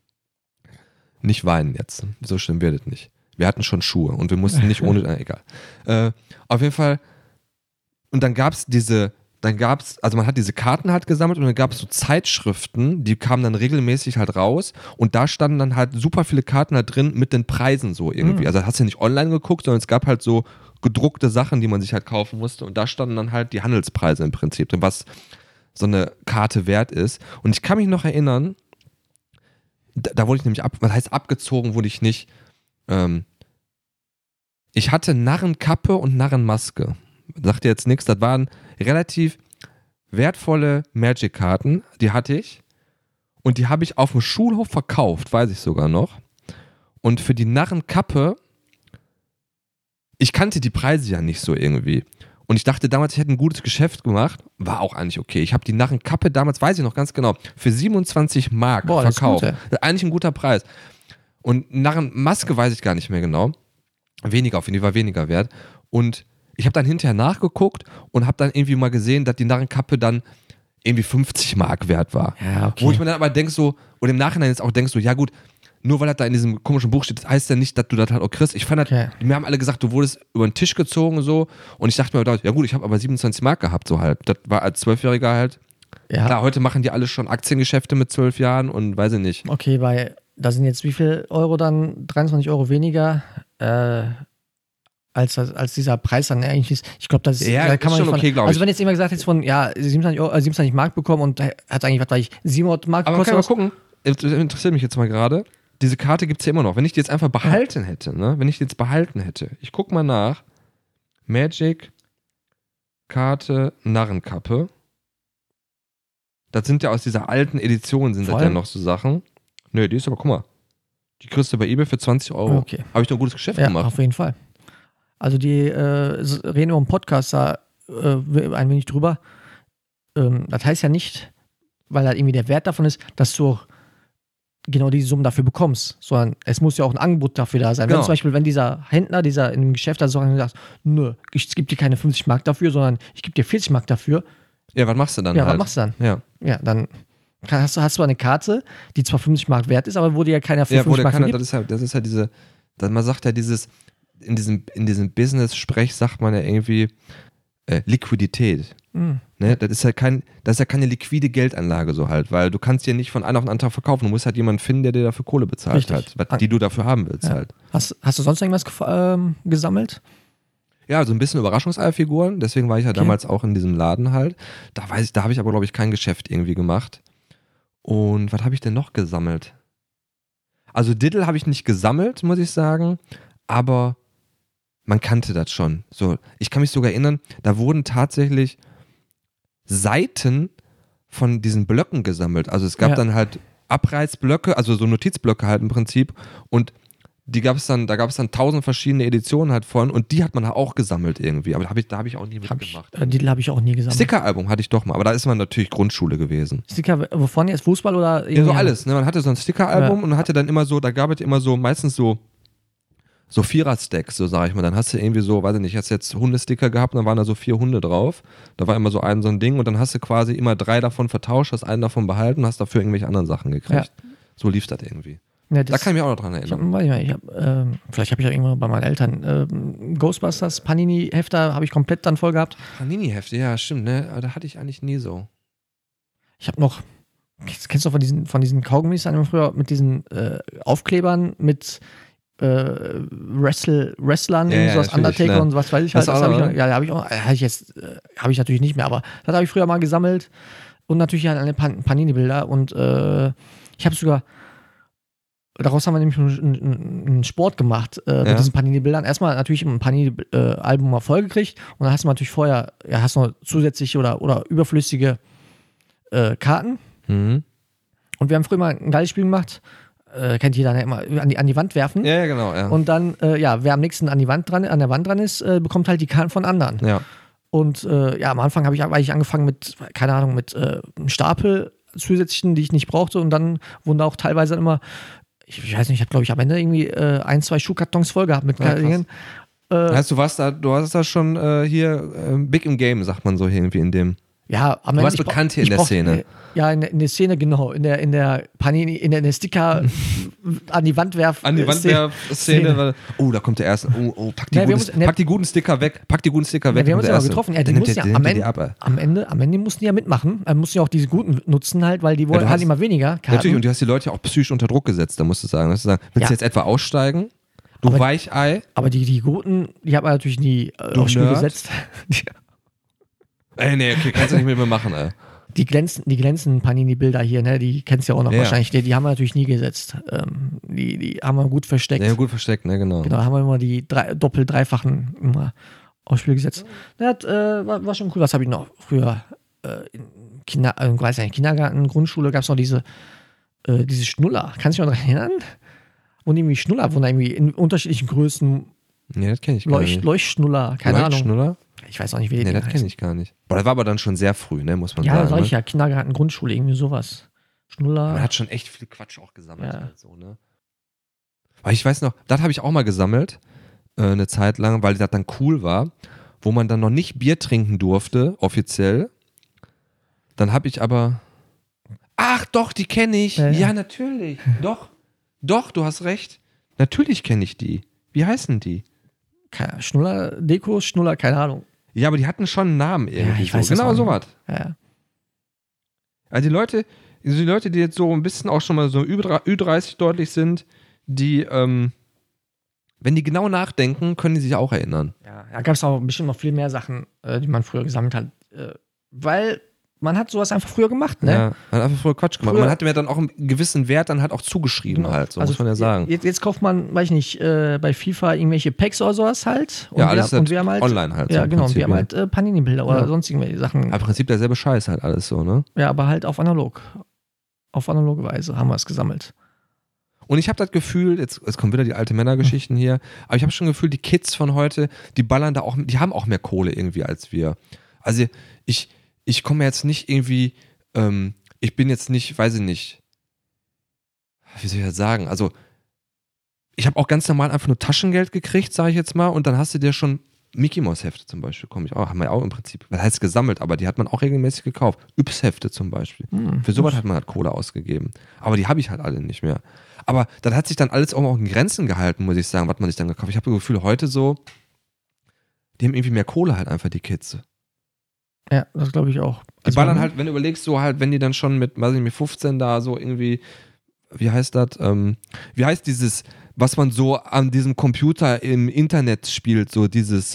Nicht weinen jetzt, so schlimm wird es nicht. Wir hatten schon Schuhe und wir mussten nicht ohne, egal. Auf jeden Fall. Und dann gab's also man hat diese Karten halt gesammelt und dann gab es so Zeitschriften, die kamen dann regelmäßig halt raus und da standen dann halt super viele Karten halt drin mit den Preisen so irgendwie. Also hast du nicht online geguckt, sondern es gab halt so gedruckte Sachen, die man sich halt kaufen musste und da standen dann halt die Handelspreise im Prinzip drin, was so eine Karte wert ist. Und ich kann mich noch erinnern, da wurde ich nämlich abgezogen wurde ich nicht. Ich hatte Narrenkappe und Narrenmaske. Sagt jetzt nichts, das waren relativ wertvolle Magic-Karten, die hatte ich und die habe ich auf dem Schulhof verkauft, weiß ich sogar noch. Und für die Narrenkappe, ich kannte die Preise ja nicht so irgendwie. Und ich dachte damals, ich hätte ein gutes Geschäft gemacht, war auch eigentlich okay. Ich habe die Narrenkappe damals, weiß ich noch ganz genau, für 27 Mark verkauft. Das ist eigentlich ein guter Preis. Und Narrenmaske weiß ich gar nicht mehr genau. Weniger, auf jeden Fall weniger wert. Und ich habe dann hinterher nachgeguckt und habe dann irgendwie mal gesehen, dass die Narrenkappe dann irgendwie 50 Mark wert war. Ja, okay. Wo ich mir dann aber denke so, und im Nachhinein jetzt auch denkst so, ja gut, nur weil das da in diesem komischen Buch steht, das heißt ja nicht, dass du das halt auch kriegst. Ich fand das, mir haben alle gesagt, du wurdest über den Tisch gezogen so und ich dachte mir, ja gut, ich habe aber 27 Mark gehabt so halt. Das war als 12-Jähriger halt. Ja. Klar, heute machen die alle schon Aktiengeschäfte mit 12 Jahren und weiß ich nicht. Okay, weil da sind jetzt wie viel Euro dann? 23 Euro weniger, als dieser Preis dann eigentlich ist. Ich glaube, das ist, ja, da kann ist man schon okay, glaube ich. Also wenn jetzt jemand gesagt hätte von, 27 Mark bekommen und hat eigentlich, was weiß ich, 700 Mark gekostet. Aber kann mal gucken, das interessiert mich jetzt mal gerade, diese Karte gibt es ja immer noch. Wenn ich die jetzt einfach behalten hätte, ich guck mal nach, Magic, Karte, Narrenkappe. Das sind ja aus dieser alten Edition, sind das ja noch so Sachen. Nö, die ist aber, guck mal, die kriegst du bei eBay für 20 Euro. Okay. Habe ich doch ein gutes Geschäft gemacht. Auf jeden Fall. Also die reden über einen Podcast da ein wenig drüber. Das heißt ja nicht, weil da irgendwie der Wert davon ist, dass du auch genau diese Summen dafür bekommst, sondern es muss ja auch ein Angebot dafür da sein. Genau. Wenn zum Beispiel, wenn dieser Händler, dieser in dem Geschäft da sagt, nö, ich gebe dir keine 50 Mark dafür, sondern ich gebe dir 40 Mark dafür. Ja, was machst du dann? Was machst du dann? Ja, dann hast du eine Karte, die zwar 50 Mark wert ist, aber wo dir ja keiner für 50 Mark gibt. Das ist halt diese, man sagt ja in diesem Business-Sprech sagt man ja irgendwie Liquidität. Ne, das ist ja keine liquide Geldanlage so halt, weil du kannst dir nicht von einem auf den anderen Tag verkaufen. Du musst halt jemanden finden, der dir dafür Kohle bezahlt halt, die du dafür haben willst halt. Hast du sonst irgendwas gesammelt? Ja, so ein bisschen Überraschungseierfiguren, deswegen war ich ja damals auch in diesem Laden halt. Da habe ich aber, glaube ich, kein Geschäft irgendwie gemacht. Und was habe ich denn noch gesammelt? Also Diddle habe ich nicht gesammelt, muss ich sagen, aber man kannte das schon. So, ich kann mich sogar erinnern, da wurden tatsächlich Seiten von diesen Blöcken gesammelt. Also es gab dann halt Abreißblöcke, also so Notizblöcke halt im Prinzip, und da gab es dann 1000 verschiedene Editionen halt von, und die hat man auch gesammelt irgendwie, aber da habe ich auch nie mitgemacht. Die habe ich auch nie gesammelt. Sticker-Album hatte ich doch mal, aber da ist man natürlich Grundschule gewesen. Sticker, wovon jetzt? Fußball oder? Ja, so alles, ne? Man hatte so ein Sticker-Album und hatte dann immer so, da gab es immer so, meistens so Vierer-Stacks, so sag ich mal. Dann hast du irgendwie so, weiß ich nicht, hast jetzt Hundesticker gehabt und dann waren da so 4 Hunde drauf. Da war immer so ein Ding und dann hast du quasi immer 3 davon vertauscht, hast einen davon behalten und hast dafür irgendwelche anderen Sachen gekriegt. Ja. So lief das irgendwie. Ja, da kann ich mich auch noch dran erinnern. Vielleicht habe ich ja irgendwann bei meinen Eltern Ghostbusters Panini-Hefter habe ich komplett dann voll gehabt. Panini-Hefte, ja, stimmt, ne? Aber da hatte ich eigentlich nie so. Ich habe noch, kennst du von diesen Kaugummis dann früher mit diesen Aufklebern mit Wrestlern, sowas, Undertaker, ne? Und was weiß ich halt. Das habe ich natürlich nicht mehr, aber das habe ich früher mal gesammelt und natürlich halt eine Panini-Bilder und ich habe sogar, daraus haben wir nämlich einen Sport gemacht mit diesen Panini-Bildern. Erstmal natürlich ein Panini-Album mal vollgekriegt und dann hast du natürlich vorher, hast noch zusätzliche oder überflüssige Karten. Und wir haben früher mal ein geiles Spiel gemacht. Kennt jeder, ne? Immer an die Wand werfen. Ja, genau. Ja. Und dann, wer am nächsten an der Wand dran ist, bekommt halt die Karten von anderen. Ja. Und am Anfang habe ich eigentlich angefangen mit, keine Ahnung, mit einem Stapel zusätzlichen, die ich nicht brauchte. Und dann wurden da auch teilweise immer, ich weiß nicht, ich habe, glaube ich, am Ende irgendwie 1, 2 Schuhkartons voll gehabt mit Dingen. Heißt, du hast da schon hier big im Game, sagt man so irgendwie in dem. Ja, du warst bekannt hier in der Szene. Ja, in der Szene, genau. In der Panini, in der Sticker an die Wand werfen. An die Wandwerf-Szene. Oh, da kommt der erste. Pack die guten Sticker weg. Pack die guten Sticker weg. Wir haben uns ja mal getroffen. Ja, am Ende mussten die ja mitmachen. Mussten ja auch diese guten nutzen halt, weil die wollen halt immer weniger Karten. Natürlich, und du hast die Leute ja auch psychisch unter Druck gesetzt, da musst du sagen. Willst du jetzt etwa aussteigen? Du Weichei. Aber die guten, die hat man natürlich nie aufs Spiel gesetzt. Nee, okay, kannst du nicht mit mir machen, ey. Die glänzenden Panini-Bilder hier, ne, die kennst du ja auch noch wahrscheinlich. Die haben wir natürlich nie gesetzt. Die haben wir gut versteckt. Ja, gut versteckt, ne, genau. Genau, haben wir immer die dreifachen immer aufs Spiel gesetzt. Das war schon cool. Was habe ich noch früher im Kindergarten, Grundschule gab es noch diese Schnuller. Kannst du dich noch daran erinnern? Wo irgendwie Schnuller wurden irgendwie in unterschiedlichen Größen. Nee, das kenne ich gar nicht. Leuchtschnuller, keine Ahnung. Leuchtschnuller? Ich weiß auch nicht, wie die heißt. Nee, das kenne ich gar nicht. Boah, das war aber dann schon sehr früh, ne, muss man sagen. Ja, sag ich ja, Kindergarten, Grundschule, irgendwie sowas. Schnuller. Man hat schon echt viel Quatsch auch gesammelt. Ja. Halt so, ne? Weil ich weiß noch, das habe ich auch mal gesammelt, eine Zeit lang, weil das dann cool war, wo man dann noch nicht Bier trinken durfte, offiziell. Dann habe ich aber... Ach doch, die kenne ich. Ja, natürlich. Doch, du hast recht. Natürlich kenne ich die. Wie heißen die? Schnuller, Dekos, Schnuller, keine Ahnung. Ja, aber die hatten schon einen Namen irgendwie. Ja, ich weiß genau sowas. Ja. Also die Leute, die jetzt so ein bisschen auch schon mal so Ü30 deutlich sind, die, wenn die genau nachdenken, können die sich auch erinnern. Ja, da gab es auch bestimmt noch viel mehr Sachen, die man früher gesammelt hat. Weil man hat sowas einfach früher gemacht, ne? Ja, man hat einfach früher Quatsch gemacht. Man hat mir dann auch einen gewissen Wert dann halt auch zugeschrieben halt, so also muss man ja sagen. Jetzt kauft man, weiß ich nicht, bei FIFA irgendwelche Packs oder sowas halt. Und ja, alles wir haben halt online halt. Ja, so genau. Und wir haben halt Panini-Bilder oder sonst irgendwelche Sachen. Im Prinzip derselbe Scheiß halt alles so, ne? Ja, aber halt auf analog. Auf analoge Weise haben wir es gesammelt. Und ich habe das Gefühl, jetzt kommen wieder die alte Männergeschichten hier, aber ich habe schon das Gefühl, die Kids von heute, die ballern da auch, die haben auch mehr Kohle irgendwie als wir. Also ich komme jetzt nicht irgendwie, ich bin jetzt nicht, weiß ich nicht, wie soll ich das sagen, also ich habe auch ganz normal einfach nur Taschengeld gekriegt, sage ich jetzt mal, und dann hast du dir schon Mickey Mouse Hefte zum Beispiel, haben wir auch im Prinzip, das heißt gesammelt, aber die hat man auch regelmäßig gekauft. Yps-Hefte zum Beispiel. Für sowas hat man halt Kohle ausgegeben. Aber die habe ich halt alle nicht mehr. Aber das hat sich dann alles auch in Grenzen gehalten, muss ich sagen, was man sich dann gekauft hat. Ich habe das Gefühl, heute so, die haben irgendwie mehr Kohle halt einfach, die Kids. Ja, das glaube ich auch. Die ballern halt, wenn du überlegst, so halt, wenn die dann schon mit, weiß ich nicht, 15 da so irgendwie, wie heißt das? Wie heißt dieses, was man so an diesem Computer im Internet spielt, so dieses,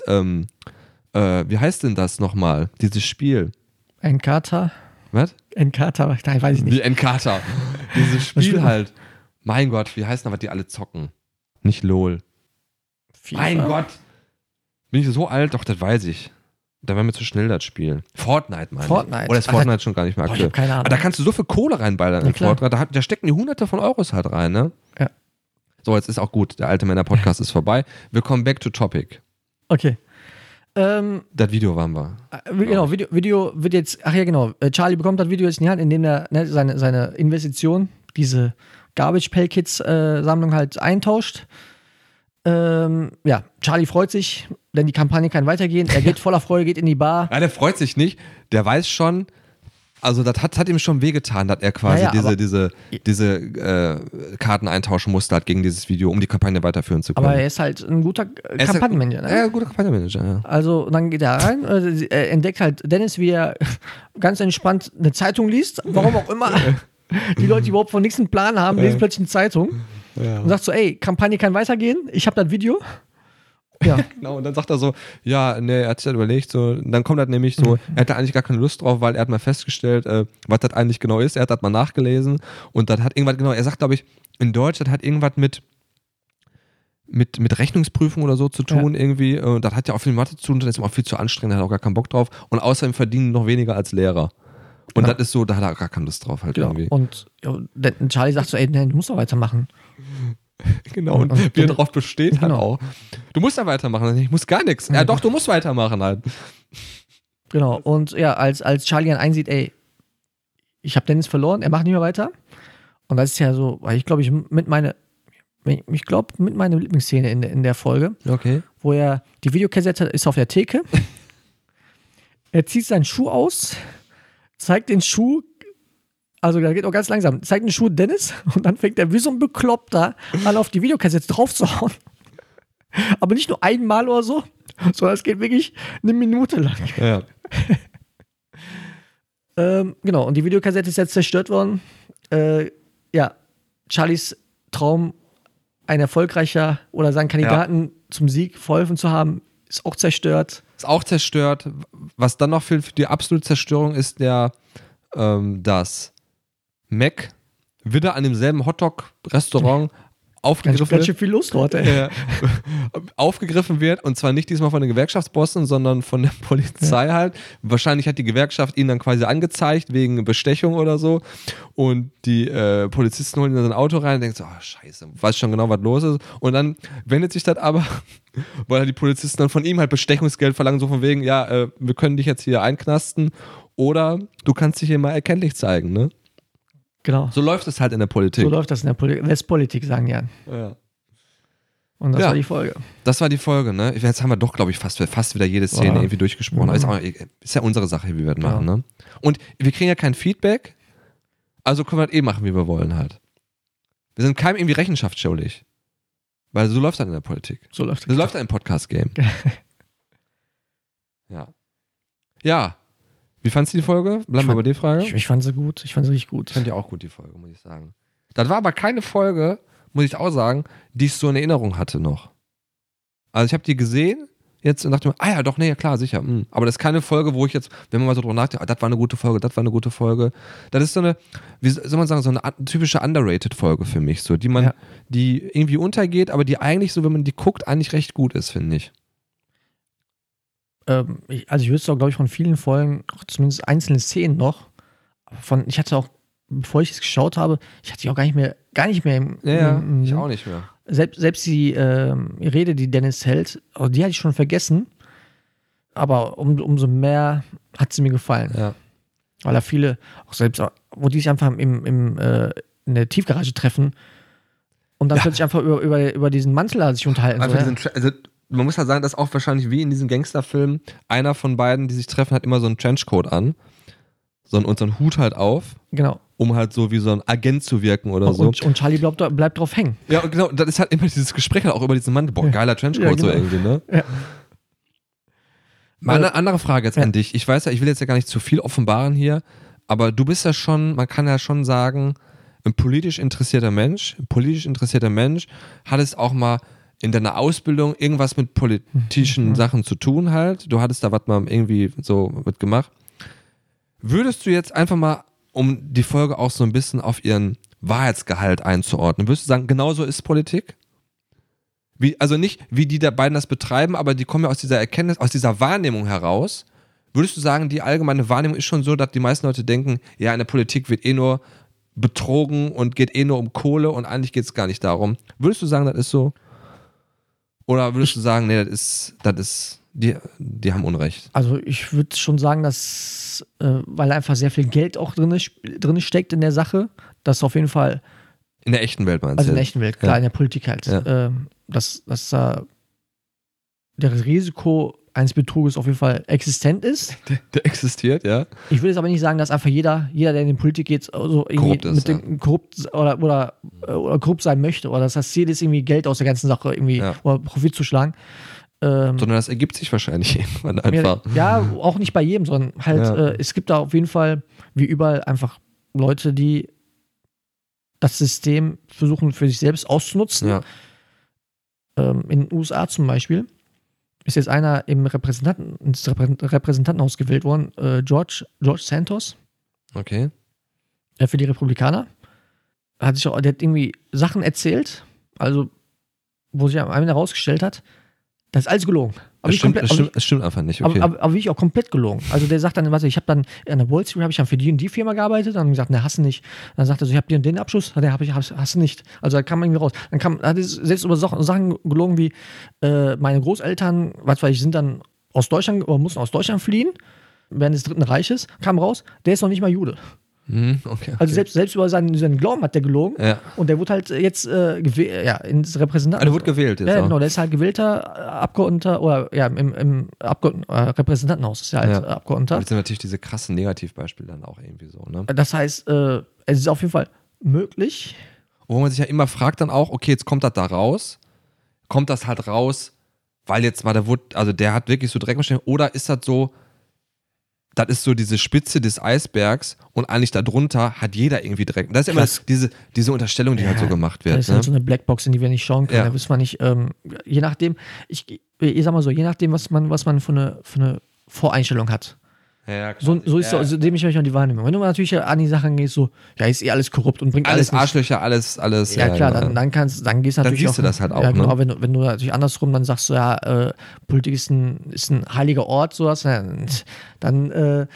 wie heißt denn das nochmal? Dieses Spiel. Encarta? Was? Encarta, nein, weiß ich nicht. Wie Encarta. Dieses Spiel halt. Mein Gott, wie heißt denn, was die alle zocken? Nicht LOL. FIFA? Mein Gott. Bin ich so alt? Doch, das weiß ich. Da war mir zu schnell das Spiel. Fortnite, meine ich. Fortnite. Oder ist Fortnite schon gar nicht mehr Ich aktuell? habe keine Ahnung. Aber da kannst du so viel Kohle reinballern in klar. Fortnite. Da stecken die Hunderte von Euros halt rein, ne? Ja. So, jetzt ist auch gut. Der alte Männer-Podcast ist vorbei. Wir kommen back to topic. Okay. Das Video waren wir. Genau, Video wird jetzt, ach ja genau, Charlie bekommt das Video jetzt in die Hand, indem er seine Investition, diese Garbage Pail Kids Sammlung halt eintauscht. Ja, Charlie freut sich, denn die Kampagne kann weitergehen. Er geht voller Freude, geht in die Bar. Ja, der freut sich nicht. Der weiß schon, also das hat ihm schon wehgetan, dass er quasi diese Karten eintauschen musste halt gegen dieses Video, um die Kampagne weiterführen zu können. Aber er ist halt ein guter Kampagnenmanager. Ne? Ja, guter Kampagnenmanager, ja. Also dann geht er rein, er entdeckt halt Dennis, wie er ganz entspannt eine Zeitung liest, warum auch immer. Die Leute, die überhaupt von nichts einen Plan haben, lesen plötzlich eine Zeitung und sagt so, ey, Kampagne kann weitergehen, ich habe das Video. Ja. Genau, und dann sagt er so, ja, ne, er hat sich das überlegt, so, und dann kommt das nämlich so, er hatte eigentlich gar keine Lust drauf, weil er hat mal festgestellt, was das eigentlich genau ist, er hat das mal nachgelesen und das hat irgendwas, genau, er sagt, glaube ich, in Deutsch, das hat irgendwas mit Rechnungsprüfung oder so zu tun irgendwie, und das hat ja auch viel mit Mathe zu tun, das ist ihm auch viel zu anstrengend, er hat auch gar keinen Bock drauf und außerdem verdienen noch weniger als Lehrer. Und das ist so, da hat er gar keine Lust drauf halt irgendwie. Und Charlie sagt so, ey, nein, du musst doch weitermachen. Genau, und wie er darauf besteht halt auch. Du musst da weitermachen, ich muss gar nichts. Ja doch, du musst weitermachen halt. Genau, und ja, als Charlie dann einsieht, ey, ich habe Dennis verloren, er macht nicht mehr weiter. Und das ist ja so, ich glaube, mit meiner Lieblingsszene in der Folge, okay, wo er die Videokassette ist auf der Theke, er zieht seinen Schuh aus, zeigt den Schuh, also da geht auch ganz langsam, zeigt den Schuh Dennis und dann fängt er wie so ein Bekloppter an, auf die Videokassette draufzuhauen. Aber nicht nur einmal oder so, sondern es geht wirklich eine Minute lang. Ja. Genau, und die Videokassette ist jetzt zerstört worden. Ja, Charlies Traum, ein erfolgreicher oder seinen Kandidaten zum Sieg verholfen zu haben, ist auch zerstört. Ist auch zerstört. Was dann noch für die absolute Zerstörung ist, dass Mac wieder an demselben Hotdog-Restaurant aufgegriffen ganz schön viel Lust dort, ey. Aufgegriffen wird, und zwar nicht diesmal von den Gewerkschaftsbossen, sondern von der Polizei halt. Wahrscheinlich hat die Gewerkschaft ihn dann quasi angezeigt wegen Bestechung oder so, und die Polizisten holen ihn in sein Auto rein und denken so, oh, scheiße, weiß schon genau, was los ist, und dann wendet sich das aber, weil die Polizisten dann von ihm halt Bestechungsgeld verlangen, so von wegen, ja, wir können dich jetzt hier einknasten oder du kannst dich hier mal erkenntlich zeigen, ne? Genau. So läuft es halt in der Politik. So läuft das in der Politik. Westpolitik, sagen ja. Ja. Und das war die Folge. Das war die Folge, ne? Jetzt haben wir doch, glaube ich, fast wieder jede Szene irgendwie durchgesprochen. Aber ist ja unsere Sache, wie wir das machen, ne? Und wir kriegen ja kein Feedback, also können wir das machen, wie wir wollen halt. Wir sind keinem irgendwie Rechenschaft schuldig. Weil so läuft das in der Politik. So läuft das im Podcast-Game. Ja. Ja. Wie fandst du die Folge? Bleiben wir bei der Frage. Ich fand sie gut. Ich fand sie richtig gut. Ich fand die auch gut, die Folge, muss ich sagen. Das war aber keine Folge, muss ich auch sagen, die ich so in Erinnerung hatte noch. Also ich habe die gesehen jetzt und dachte mir, ja, doch, nee, ja klar, sicher. Aber das ist keine Folge, wo ich jetzt, wenn man mal so drüber nachdenkt, das war eine gute Folge, das war eine gute Folge. Das ist so eine, wie soll man sagen, so eine typische Underrated-Folge für mich, so, die irgendwie untergeht, aber die eigentlich so, wenn man die guckt, eigentlich recht gut ist, finde ich. Ich würde es auch, glaube ich, von vielen Folgen, auch zumindest einzelne Szenen noch, ich hatte auch, bevor ich es geschaut habe, ich hatte die auch gar nicht mehr ich auch nicht mehr. Selbst die Rede, die Dennis hält, die hatte ich schon vergessen, aber umso mehr hat sie mir gefallen. Ja. Weil da viele, auch selbst, wo die sich einfach in der Tiefgarage treffen und dann plötzlich einfach über diesen Mantel da sich unterhalten. Also, man muss halt sagen, dass auch wahrscheinlich wie in diesem Gangsterfilm einer von beiden, die sich treffen, hat immer so einen Trenchcoat an. Und so einen Hut halt auf. Genau. Um halt so wie so ein Agent zu wirken oder so. Und Charlie bleibt drauf hängen. Ja, genau. Das ist halt immer dieses Gespräch halt auch über diesen Mann. Boah, geiler Trenchcoat so irgendwie, ne? Ja. Mal eine andere Frage jetzt an dich. Ich weiß ja, ich will jetzt ja gar nicht zu viel offenbaren hier, aber du bist ja schon, man kann ja schon sagen, ein politisch interessierter Mensch hat es auch mal in deiner Ausbildung irgendwas mit politischen Sachen zu tun halt. Du hattest da was mal irgendwie so mitgemacht. Würdest du jetzt einfach mal, um die Folge auch so ein bisschen auf ihren Wahrheitsgehalt einzuordnen, würdest du sagen, genauso ist Politik? Also nicht, wie die da beiden das betreiben, aber die kommen ja aus dieser Erkenntnis, aus dieser Wahrnehmung heraus. Würdest du sagen, die allgemeine Wahrnehmung ist schon so, dass die meisten Leute denken, ja, in der Politik wird nur betrogen und geht nur um Kohle und eigentlich geht es gar nicht darum. Würdest du sagen, das ist so? Oder würdest du sagen, nee, das ist die haben Unrecht? Also ich würde schon sagen, dass, weil einfach sehr viel Geld auch drin steckt in der Sache, dass auf jeden Fall in der echten Welt meinst du? Also in der echten Welt, klar, in der Politik halt. Ja. Dass das Risiko eines Betruges auf jeden Fall existent ist. Der existiert, ja. Ich will jetzt aber nicht sagen, dass einfach jeder, der in die Politik geht, so irgendwie korrupt ist, korrupt oder korrupt sein möchte oder dass das Ziel ist, irgendwie Geld aus der ganzen Sache irgendwie oder Profit zu schlagen. Sondern das ergibt sich wahrscheinlich irgendwann einfach. Ja, auch nicht bei jedem, sondern halt, es gibt da auf jeden Fall, wie überall, einfach Leute, die das System versuchen für sich selbst auszunutzen. Ja. In den USA zum Beispiel ist jetzt einer ins Repräsentantenhaus gewählt worden, George Santos. Okay. Für die Republikaner. Der hat irgendwie Sachen erzählt, also wo sich am Ende herausgestellt hat, das ist alles gelogen. Das stimmt einfach nicht, okay. Aber wirklich auch komplett gelogen. Also der sagt dann, ich habe dann an der Wall Street habe ich dann für die und die Firma gearbeitet, dann gesagt, ne, hast du nicht. Dann sagt er so, ich habe dir den Abschluss, hast du nicht. Also da kam man irgendwie raus. Dann hat er selbst über Sachen gelogen wie, meine Großeltern, sind dann aus Deutschland oder mussten aus Deutschland fliehen, während des Dritten Reiches, kam raus, der ist noch nicht mal Jude. Okay. Also selbst über seinen Glauben hat der gelogen. Ja. Und der wurde halt jetzt ins Repräsentanten. Der wurde gewählt jetzt. Ja, genau, der ist halt gewählter Abgeordneter oder im Repräsentantenhaus ist ja halt Abgeordneter. Das sind natürlich diese krassen Negativbeispiele dann auch irgendwie so, ne? Das heißt, es ist auf jeden Fall möglich. Wo man sich ja immer fragt dann auch, okay, jetzt kommt das da raus. Kommt das halt raus, weil jetzt mal der hat wirklich so Dreck verstehen, oder ist das so, das ist so diese Spitze des Eisbergs und eigentlich darunter hat jeder irgendwie Dreck. Das ist immer diese Unterstellung, die halt so gemacht wird. Das ist halt so eine Blackbox, in die wir nicht schauen können. Ja. Da wissen wir nicht, je nachdem, ich sag mal so, je nachdem, was man für eine Voreinstellung hat. Ja, so ist so, dem ich euch an die Wahrnehmung. Wenn du natürlich an die Sachen gehst, so, ja, ist alles korrupt und bringt alles Arschlöcher, alles. Ja, klar, dann gehst du natürlich dann siehst du das halt auch. Ja, genau, ne? wenn du natürlich andersrum dann sagst, ja, Politik ist ein heiliger Ort, sowas, dann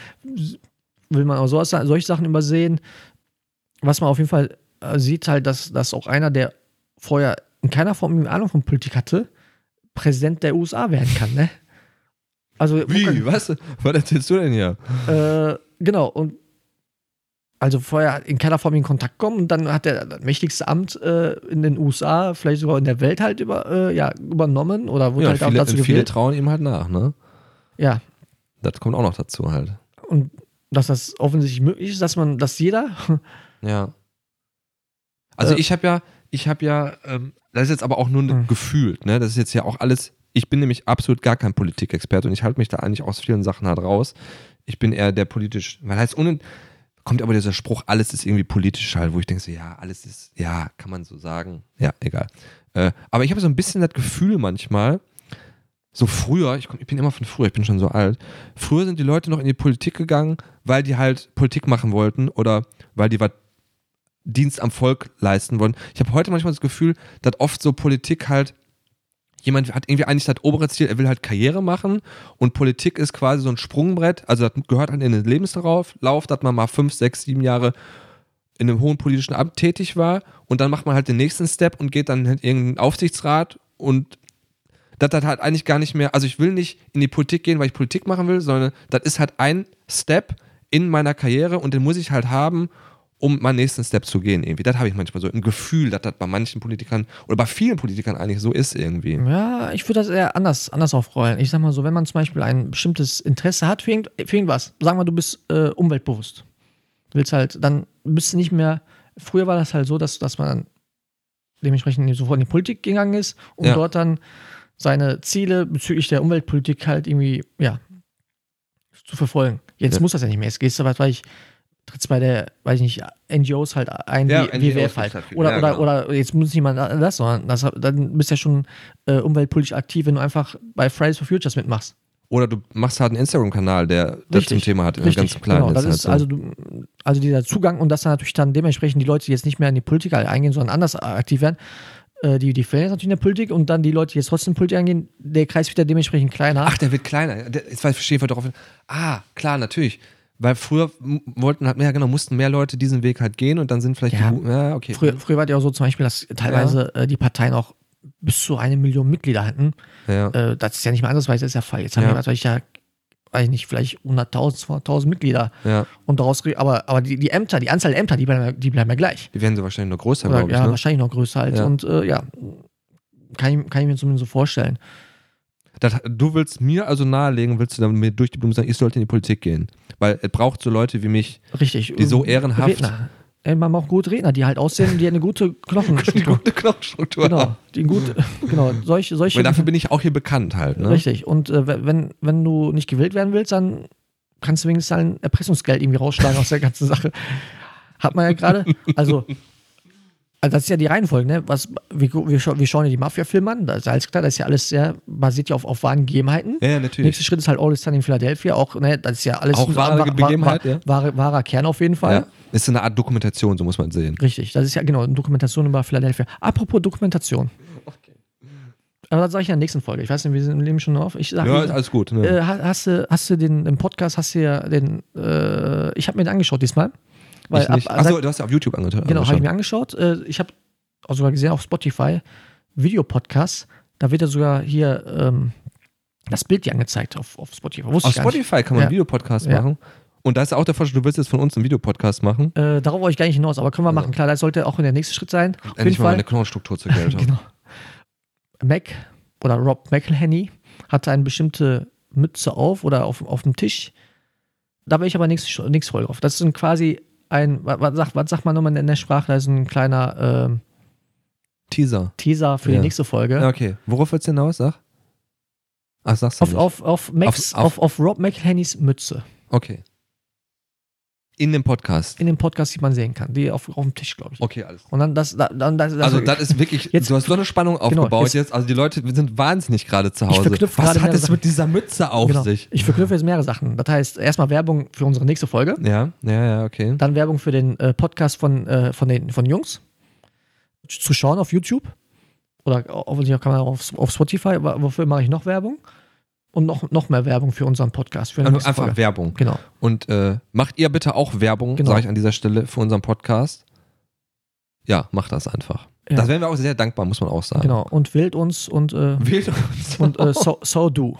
will man auch solche Sachen übersehen. Was man auf jeden Fall sieht, halt, dass auch einer, der vorher in keiner Form eine Ahnung von Politik hatte, Präsident der USA werden kann, ne? Also, Wie? Was erzählst du denn hier? Genau, und also vorher in keiner Form in Kontakt kommen und dann hat er das mächtigste Amt in den USA, vielleicht sogar in der Welt halt übernommen oder wurde halt auch dazu gewählt. Viele trauen ihm halt nach, ne? Ja. Das kommt auch noch dazu halt. Und dass das offensichtlich möglich ist, dass jeder. Ja. Also ich habe ja, das ist jetzt aber auch nur gefühlt, ne? Das ist jetzt ja auch alles. Ich bin nämlich absolut gar kein Politikexperte und ich halte mich da eigentlich aus vielen Sachen halt raus. Ich bin eher der politisch, kommt aber dieser Spruch, alles ist irgendwie politisch halt, wo ich denke so, ja, alles ist, ja, kann man so sagen. Ja, egal. Aber ich habe so ein bisschen das Gefühl manchmal, so früher, ich bin immer von früher, ich bin schon so alt, früher sind die Leute noch in die Politik gegangen, weil die halt Politik machen wollten oder weil die was Dienst am Volk leisten wollen. Ich habe heute manchmal das Gefühl, dass oft so Politik halt jemand hat irgendwie eigentlich das obere Ziel, er will halt Karriere machen und Politik ist quasi so ein Sprungbrett, also das gehört halt in den Lebenslauf, dass man mal 5, 6, 7 Jahre in einem hohen politischen Amt tätig war und dann macht man halt den nächsten Step und geht dann in irgendeinen Aufsichtsrat und das halt eigentlich gar nicht mehr, also ich will nicht in die Politik gehen, weil ich Politik machen will, sondern das ist halt ein Step in meiner Karriere und den muss ich halt haben, um meinen nächsten Step zu gehen irgendwie. Das habe ich manchmal so ein Gefühl, dass das bei manchen Politikern oder bei vielen Politikern eigentlich so ist irgendwie. Ja, ich würde das eher anders aufrollen. Ich sag mal so, wenn man zum Beispiel ein bestimmtes Interesse hat für irgendwas, sagen wir, du bist umweltbewusst. Du willst halt, dann bist du nicht mehr, früher war das halt so, dass man dann dementsprechend sofort in die Politik gegangen ist und dort dann seine Ziele bezüglich der Umweltpolitik halt irgendwie, zu verfolgen. Jetzt muss das ja nicht mehr. Jetzt gehst du, was weiß ich, trittst bei der, weiß ich nicht, NGOs halt ein, wie WWF halt. Oder jetzt muss nicht mal das, sondern dann bist du ja schon umweltpolitisch aktiv, wenn du einfach bei Fridays for Futures mitmachst. Oder du machst halt einen Instagram-Kanal, der das zum Thema hat, ganz klein. Genau, das ist halt so. Also dieser Zugang und dass dann natürlich dann dementsprechend die Leute, die jetzt nicht mehr in die Politik eingehen, sondern anders aktiv werden, die fehlen jetzt natürlich in der Politik und dann die Leute, die jetzt trotzdem in die Politik eingehen, der Kreis wird ja dementsprechend kleiner. Ach, der wird kleiner. Jetzt verstehe ich darauf. Klar, natürlich. Weil früher mussten mehr Leute diesen Weg halt gehen und dann sind vielleicht okay. Früher war es ja auch so zum Beispiel, dass teilweise die Parteien auch bis zu 1 Million Mitglieder hatten. Ja. Das ist ja nicht mehr ansatzweise, das ist ja Fall. Jetzt haben wir natürlich weiß ich nicht, vielleicht 100.000, 200.000 Mitglieder. Ja. Und daraus, aber die Ämter, die Anzahl der Ämter, die bleiben ja gleich. Die werden so wahrscheinlich noch größer, glaube ich. Ja, wahrscheinlich noch größer halt. Ja. Und kann ich mir zumindest so vorstellen. Du willst mir also nahelegen, willst du dann mir durch die Blume sagen, ich sollte in die Politik gehen? Weil es braucht so Leute wie mich, richtig, die so ehrenhaft... Redner. Man braucht gute Redner, die halt aussehen, die eine gute Knochenstruktur haben. Solche. Weil dafür bin ich auch hier bekannt halt. Ne? Richtig. Und wenn du nicht gewählt werden willst, dann kannst du wenigstens ein Erpressungsgeld irgendwie rausschlagen aus der ganzen Sache. Hat man ja gerade. Also das ist ja die Reihenfolge, ne? Wir schauen ja die Mafia-Filme an, das ist alles klar, das ist ja alles sehr, basiert ja auf wahren Gegebenheiten. Ja, natürlich. Nächster Schritt ist halt All Is Sunny in Philadelphia, auch, ne, das ist ja alles auch wahre Begebenheit, wahrer Kern auf jeden Fall. Ja. Ist eine Art Dokumentation, so muss man sehen. Richtig, das ist ja genau eine Dokumentation über Philadelphia. Apropos Dokumentation. Okay. Aber das sage ich in der nächsten Folge. Ich weiß nicht, wir sind im Leben schon auf. Ist alles gut. Ne? Hast du den im Podcast, ich habe mir den angeschaut diesmal. Weil du hast ja auf YouTube angeschaut. Genau, habe ich mir angeschaut. Ich habe auch sogar gesehen auf Spotify, Videopodcast, da wird ja sogar hier das Bild dir angezeigt auf Spotify. Auf Spotify kann man einen Videopodcast machen. Und da ist ja auch der Vorschlag, du willst jetzt von uns einen Videopodcast machen. Darauf wollte ich gar nicht hinaus, aber können wir machen. Klar, das sollte auch der nächste Schritt sein. Auf endlich mal eine Knochenstruktur zur Geltung. Genau. Mac oder Rob McElhenney hatte eine bestimmte Mütze auf oder auf dem Tisch. Da will ich aber nächste Folge drauf. Das ist quasi was sagt man nochmal in der Sprache? Das ist ein kleiner Teaser für die nächste Folge. Okay, worauf wird's hinaus? Sag. Ach, sagst du nicht. Auf Rob McElhenneys Mütze. Okay. In dem Podcast? In dem Podcast, die man sehen kann. Die auf dem Tisch, glaube ich. Okay, alles. Und dann das also das ist wirklich, du hast so eine Spannung aufgebaut jetzt. Also die Leute sind wahnsinnig gerade zu Hause. Was hat es mit dieser Mütze auf sich? Ich verknüpfe jetzt mehrere Sachen. Das heißt, erstmal Werbung für unsere nächste Folge. Ja, okay. Dann Werbung für den Podcast von Jungs. Zu schauen auf YouTube. Oder offensichtlich kann man auch auf Spotify. Wofür mache ich noch Werbung? Und noch mehr Werbung für unseren Podcast. Einfach Folge. Werbung. Genau. Und macht ihr bitte auch Werbung, sage ich an dieser Stelle, für unseren Podcast. Ja, macht das einfach. Ja. Das wären wir auch sehr dankbar, muss man auch sagen. Genau. Und wählt uns und so do.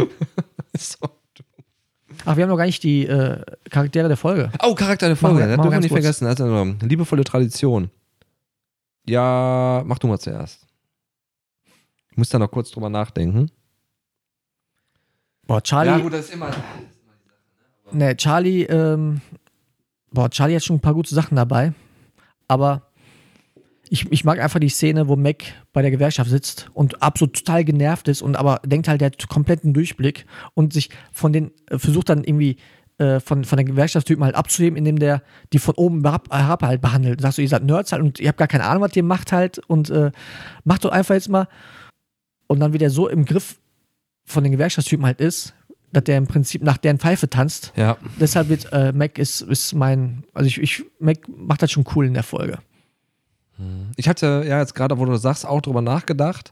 Ach, wir haben noch gar nicht die Charaktere der Folge. Oh, Charaktere der Folge. Das dürfen wir nicht vergessen. Also, liebevolle Tradition. Ja, mach du mal zuerst. Ich muss da noch kurz drüber nachdenken. Boah, Charlie. Ja, gut, das ist immer die Sache, ne? Charlie hat schon ein paar gute Sachen dabei. Aber ich mag einfach die Szene, wo Mac bei der Gewerkschaft sitzt und absolut total genervt ist und aber denkt halt, der hat kompletten Durchblick und sich versucht dann irgendwie von der Gewerkschaftstypen halt abzuheben, indem der die von oben herab halt behandelt. Sagst du, ihr seid Nerds halt und ihr habt gar keine Ahnung, was ihr macht halt und macht doch einfach jetzt mal. Und dann wird er so im Griff von den Gewerkschaftstypen halt ist, dass der im Prinzip nach deren Pfeife tanzt. Ja. Deshalb wird Mac Mac macht das schon cool in der Folge. Ich hatte ja jetzt gerade, wo du das sagst, auch drüber nachgedacht.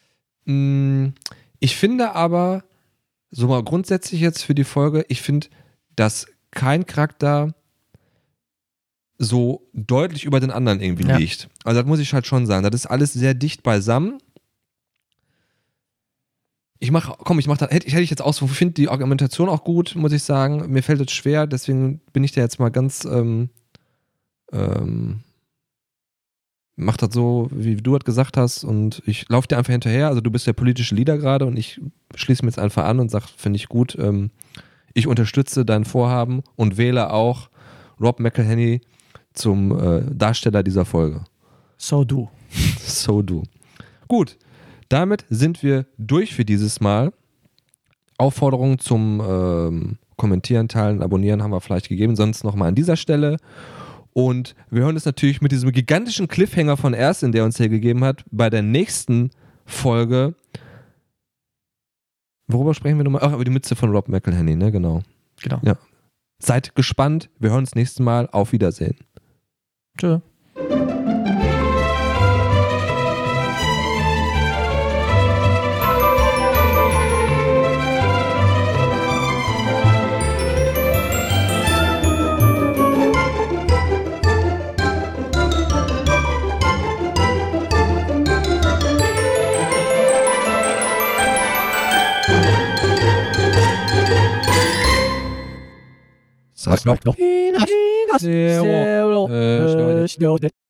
Ich finde aber, so mal grundsätzlich jetzt für die Folge, ich finde, dass kein Charakter so deutlich über den anderen irgendwie liegt. Also das muss ich halt schon sagen. Das ist alles sehr dicht beisammen. Hätte ich jetzt aus, ich finde die Argumentation auch gut, muss ich sagen. Mir fällt es schwer, deswegen bin ich da jetzt mal ganz mach das so, wie du das gesagt hast und ich laufe dir einfach hinterher. Also du bist der politische Leader gerade und ich schließe mir jetzt einfach an und sage, finde ich gut, ich unterstütze dein Vorhaben und wähle auch Rob McElhenney zum Darsteller dieser Folge. So do. Gut. Damit sind wir durch für dieses Mal. Aufforderung zum kommentieren, teilen, abonnieren haben wir vielleicht gegeben, sonst nochmal an dieser Stelle. Und wir hören uns natürlich mit diesem gigantischen Cliffhanger von Ersin, der uns hier gegeben hat, bei der nächsten Folge. Worüber sprechen wir nochmal? Ach, über die Mütze von Rob McElhenney, ne? Genau. Ja. Seid gespannt. Wir hören uns das nächste Mal. Auf Wiedersehen. Tschö. Sag noch.